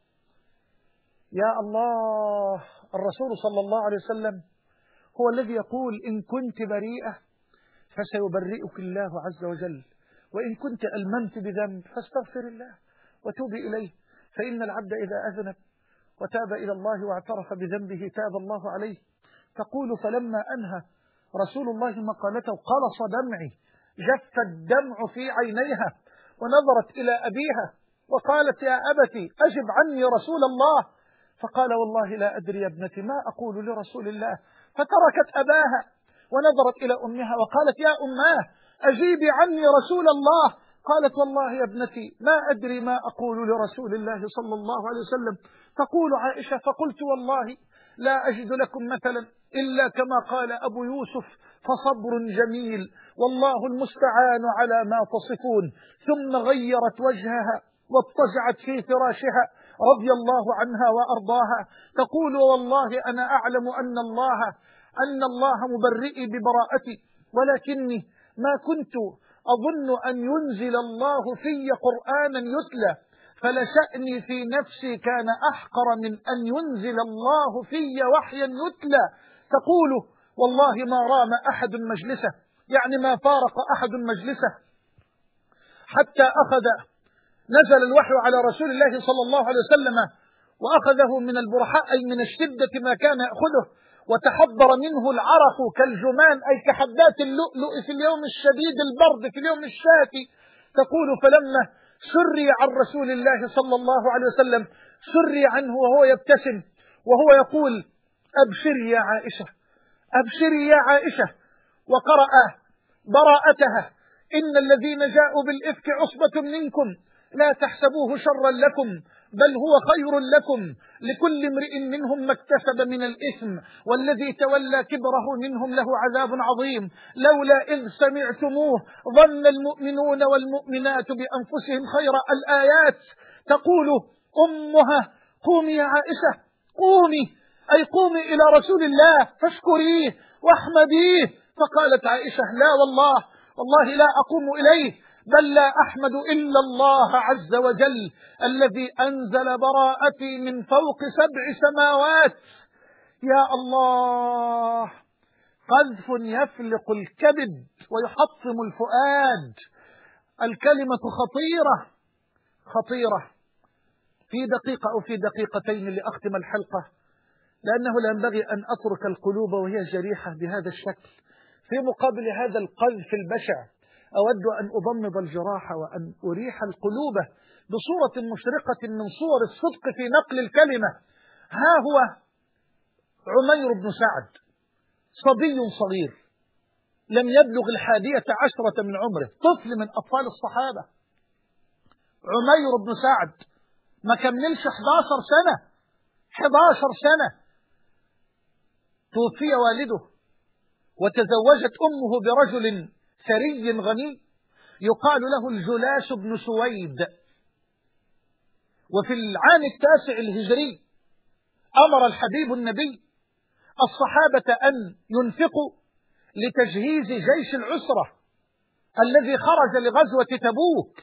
يا الله، الرسول صلى الله عليه وسلم هو الذي يقول: إن كنت بريئة فسيبرئك الله عز وجل، وإن كنت ألممت بذنب فاستغفر الله وتوب إليه، فإن العبد إذا أذنب وتاب إلى الله واعترف بذنبه تاب الله عليه. تقول: فلما أنهى رسول الله مقالته قلص دمعي، جف الدمع في عينيها، ونظرت إلى أبيها وقالت: يا أبتي أجب عني رسول الله. فقال: والله لا أدري يا ابنتي ما أقول لرسول الله. فتركت أباها ونظرت إلى أمها وقالت: يا أماه أجيبي عني رسول الله. قالت: والله يا ابنتي ما أدري ما أقول لرسول الله صلى الله عليه وسلم. تقول عائشة: فقلت: والله لا أجد لكم مثلا إلا كما قال أبو يوسف: فصبر جميل والله المستعان على ما تصفون. ثم غيرت وجهها واضطجعت في فراشها رضي الله عنها وأرضاها. تقول: والله أنا أعلم أن الله أن الله مبرئي ببراءتي، ولكني ما كنت أظن أن ينزل الله في قرآنا يتلى، فلشأني في نفسي كان أحقر من أن ينزل الله في وحيا يتلى. تقول: والله ما رام أحد مجلسه، يعني ما فارق أحد مجلسه، حتى أخذ نزل الوحي على رسول الله صلى الله عليه وسلم وأخذه من البرحاء أي من الشدة ما كان يأخذه، وتحضر منه العرق كالجمان أي كحبات اللؤلؤ في اليوم الشديد البرد في اليوم الشاتي. تقول: فلما سري عن رسول الله صلى الله عليه وسلم سري عنه وهو يبتسم وهو يقول: أبشري يا عائشة أبشري يا عائشة، وقرأ براءتها: إن الذين جاءوا بالإفك عصبة منكم لا تحسبوه شرا لكم بل هو خير لكم، لكل امرئ منهم ما اكتسب من الإثم، والذي تولى كبره منهم له عذاب عظيم، لولا إذ سمعتموه ظن المؤمنون والمؤمنات بأنفسهم خيرا. الآيات. تقول أمها: قومي يا عائشة قومي، أي قومي إلى رسول الله فاشكريه واحمديه. فقالت عائشة: لا والله والله لا أقوم إليه، بل لا أحمد إلا الله عز وجل الذي أنزل براءتي من فوق سبع سماوات. يا الله، قذف يفلق الكبد ويحطم الفؤاد. الكلمة خطيرة خطيرة. في دقيقة أو في دقيقتين لأختم الحلقة، لأنه لا ينبغي أن أترك القلوب وهي جريحة بهذا الشكل. في مقابل هذا القذف البشع أود أن أضمد الجراح وأن أريح القلوب بصورة مشرقة من صور الصدق في نقل الكلمة. ها هو عمير بن سعد، صبي صغير لم يبلغ الحادية عشرة من عمره، طفل من أطفال الصحابة. عمير بن سعد ما كملش إحدى عشرة سنة إحدى عشرة سنة توفي والده، وتزوجت أمه برجل ثري غني يقال له الجلاس بن سويد. وفي العام التاسع الهجري أمر الحبيب النبي الصحابة أن ينفقوا لتجهيز جيش العسرة الذي خرج لغزوة تبوك.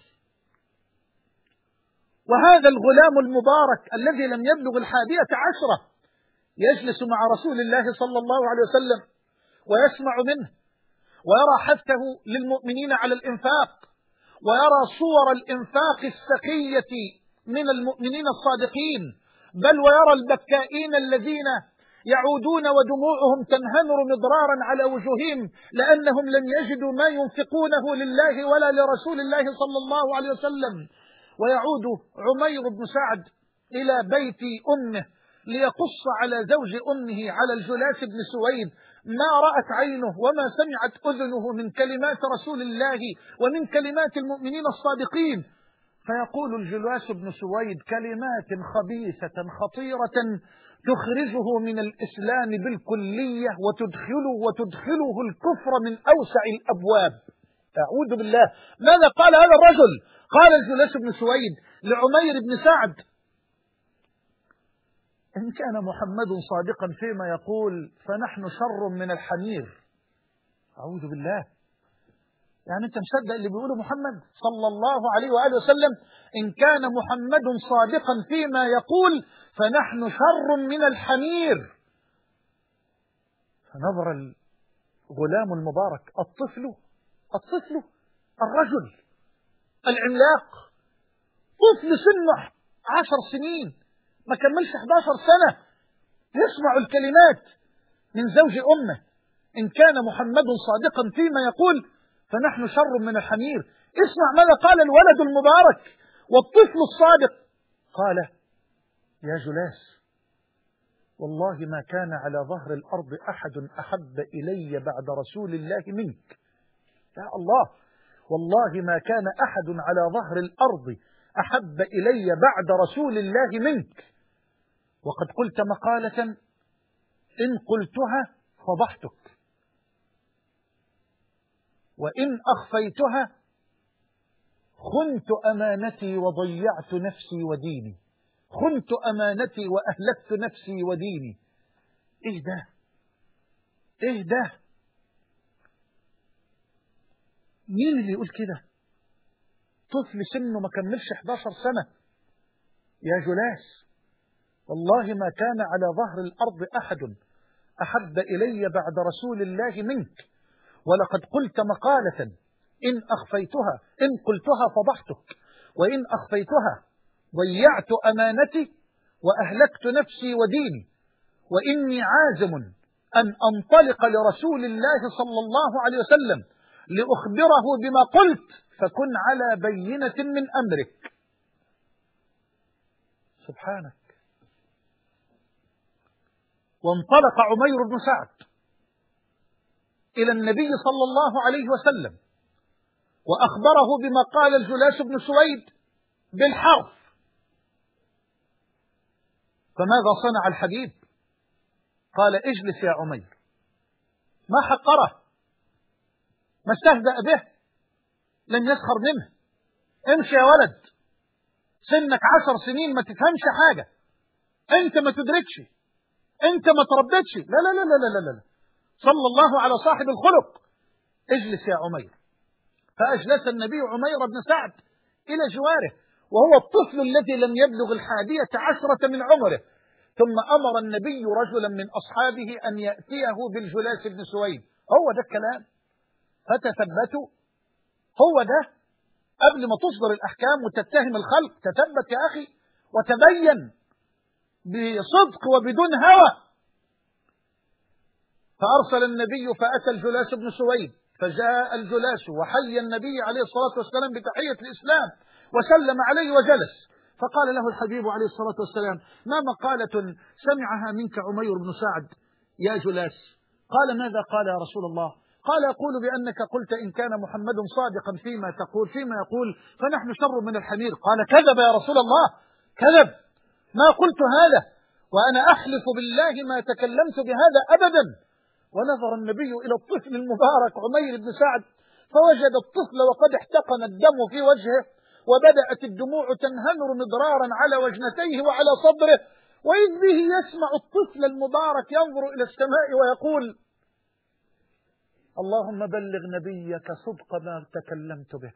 وهذا الغلام المبارك الذي لم يبلغ الحادية عشرة يجلس مع رسول الله صلى الله عليه وسلم ويسمع منه، ويرى حثه للمؤمنين على الإنفاق، ويرى صور الإنفاق السخية من المؤمنين الصادقين، بل ويرى البكائين الذين يعودون ودموعهم تنهمر مضرارا على وجوههم لأنهم لم يجدوا ما ينفقونه لله ولا لرسول الله صلى الله عليه وسلم. ويعود عمير بن سعد إلى بيت أمه ليقص على زوج أمه على الجلاس بن سويد ما رأت عينه وما سمعت أذنه من كلمات رسول الله ومن كلمات المؤمنين الصادقين، فيقول الجلاس بن سويد كلمات خبيثة خطيرة تخرجه من الإسلام بالكلية وتدخله وتدخله الكفر من أوسع الأبواب. أعوذ بالله. ماذا قال هذا الرجل؟ قال الجلاس بن سويد لعمير بن سعد: إن كان محمد صادقا فيما يقول فنحن شر من الحمير. أعوذ بالله. يعني أنت مصدق اللي بيقوله محمد صلى الله عليه وآله وسلم؟ إن كان محمد صادقا فيما يقول فنحن شر من الحمير. فنظر الغلام المبارك الطفل الطفل الرجل العملاق، طفل سنه عشر سنين ما كملش إحدى عشرة سنة، يسمع الكلمات من زوج أمه: إن كان محمد صادقا فيما يقول فنحن شر من الحمير. اسمع ماذا قال الولد المبارك والطفل الصادق. قال: يا جلاس، والله ما كان على ظهر الأرض أحد أحب إلي بعد رسول الله منك. يا الله، والله ما كان أحد على ظهر الأرض أحب إلي بعد رسول الله منك، وقد قلت مقالة إن قلتها فضحتك، وإن أخفيتها خنت أمانتي وضيعت نفسي وديني، خنت أمانتي وأهلكت نفسي وديني. إيه ده؟ إيه ده؟ مين اللي يقول كده؟ طفل سنه ما كملش إحدى عشرة سنة. يا جلاس، والله ما كان على ظهر الأرض أحد أحب إلي بعد رسول الله منك، ولقد قلت مقالة إن أخفيتها إن قلتها فضحتك، وإن أخفيتها ضيعت أمانتي وأهلكت نفسي وديني، وإني عازم أن أنطلق لرسول الله صلى الله عليه وسلم لأخبره بما قلت، فكن على بينة من أمرك. سبحانك. وانطلق عمير بن سعد إلى النبي صلى الله عليه وسلم وأخبره بما قال الجلاس بن سويد بالحرف. فماذا صنع الحبيب؟ قال: اجلس يا عمير. ما حقره، ما استهزأ به، لم يسخر منه. امشي يا ولد، سنك عشر سنين ما تفهمش حاجة، انت ما تدركش، انت ما تربيتش. لا لا لا لا لا لا صلى الله على صاحب الخلق. اجلس يا عمير. فأجلس النبي عمير بن سعد إلى جواره وهو الطفل الذي لم يبلغ الحادية عشرة من عمره. ثم أمر النبي رجلا من أصحابه أن يأتيه بالجلاس بن سويد. هو ده الكلام. فتثبتوا. هو ده. قبل ما تصدر الأحكام وتتهم الخلق، تثبت يا أخي وتبين بصدق وبدون هوى. فأرسل النبي فأتى الجلاس بن سويد، فجاء الجلاس وحي النبي عليه الصلاة والسلام بتحية الإسلام وسلم عليه وجلس. فقال له الحبيب عليه الصلاة والسلام: ما مقالة سمعها منك عمير بن سعد يا جلاس؟ قال: ماذا قال يا رسول الله؟ قال: يقول بأنك قلت إن كان محمد صادقا فيما تقول فيما يقول فنحن شر من الحمير. قال: كذب يا رسول الله، كذب، ما قلت هذا، وأنا أحلف بالله ما تكلمت بهذا أبدا. ونظر النبي إلى الطفل المبارك عمير بن سعد فوجد الطفل وقد احتقن الدم في وجهه، وبدأت الدموع تنهمر مضرارا على وجنتيه وعلى صدره، وإذ به يسمع الطفل المبارك ينظر إلى السماء ويقول: اللهم بلغ نبيك صدق ما تكلمت به.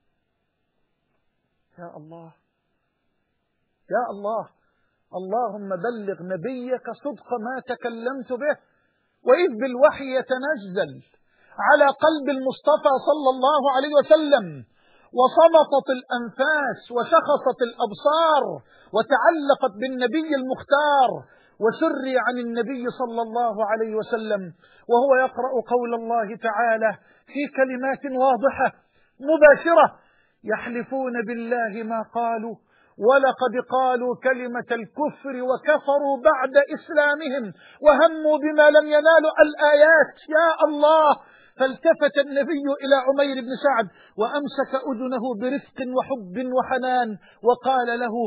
يا الله، يا الله، اللهم بلغ نبيك صدق ما تكلمت به. وإذ بالوحي يتنزل على قلب المصطفى صلى الله عليه وسلم، وصمتت الأنفاس وشخصت الأبصار وتعلقت بالنبي المختار، وسري عن النبي صلى الله عليه وسلم وهو يقرأ قول الله تعالى في كلمات واضحة مباشرة: يحلفون بالله ما قالوا ولقد قالوا كلمة الكفر وكفروا بعد إسلامهم وهموا بما لم ينالوا الآيات. يا الله! فالتفت النبي إلى عمير بن سعد وأمسك أذنه برفق وحب وحنان وقال له: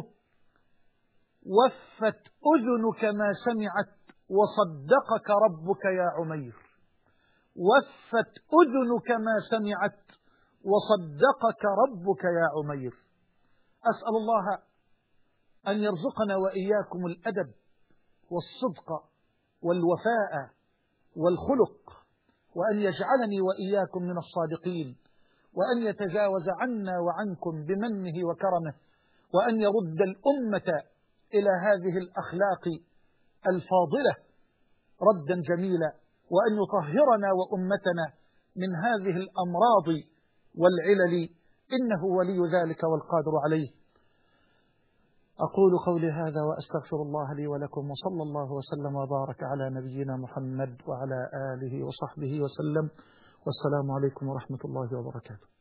وفت أذنك ما سمعت وصدقك ربك يا عمير. وفت أذنك ما سمعت وصدقك ربك يا عمير. أسأل الله أن يرزقنا وإياكم الأدب والصدق والوفاء والخلق، وأن يجعلني وإياكم من الصادقين، وأن يتجاوز عنا وعنكم بمنه وكرمه، وأن يرد الأمة إلى هذه الأخلاق الفاضلة ردا جميلا، وأن يطهرنا وأمتنا من هذه الأمراض والعلل، إنه ولي ذلك والقادر عليه. أقول قولي هذا وأستغفر الله لي ولكم، وصلى الله وسلم وبارك على نبينا محمد وعلى آله وصحبه وسلم، والسلام عليكم ورحمة الله وبركاته.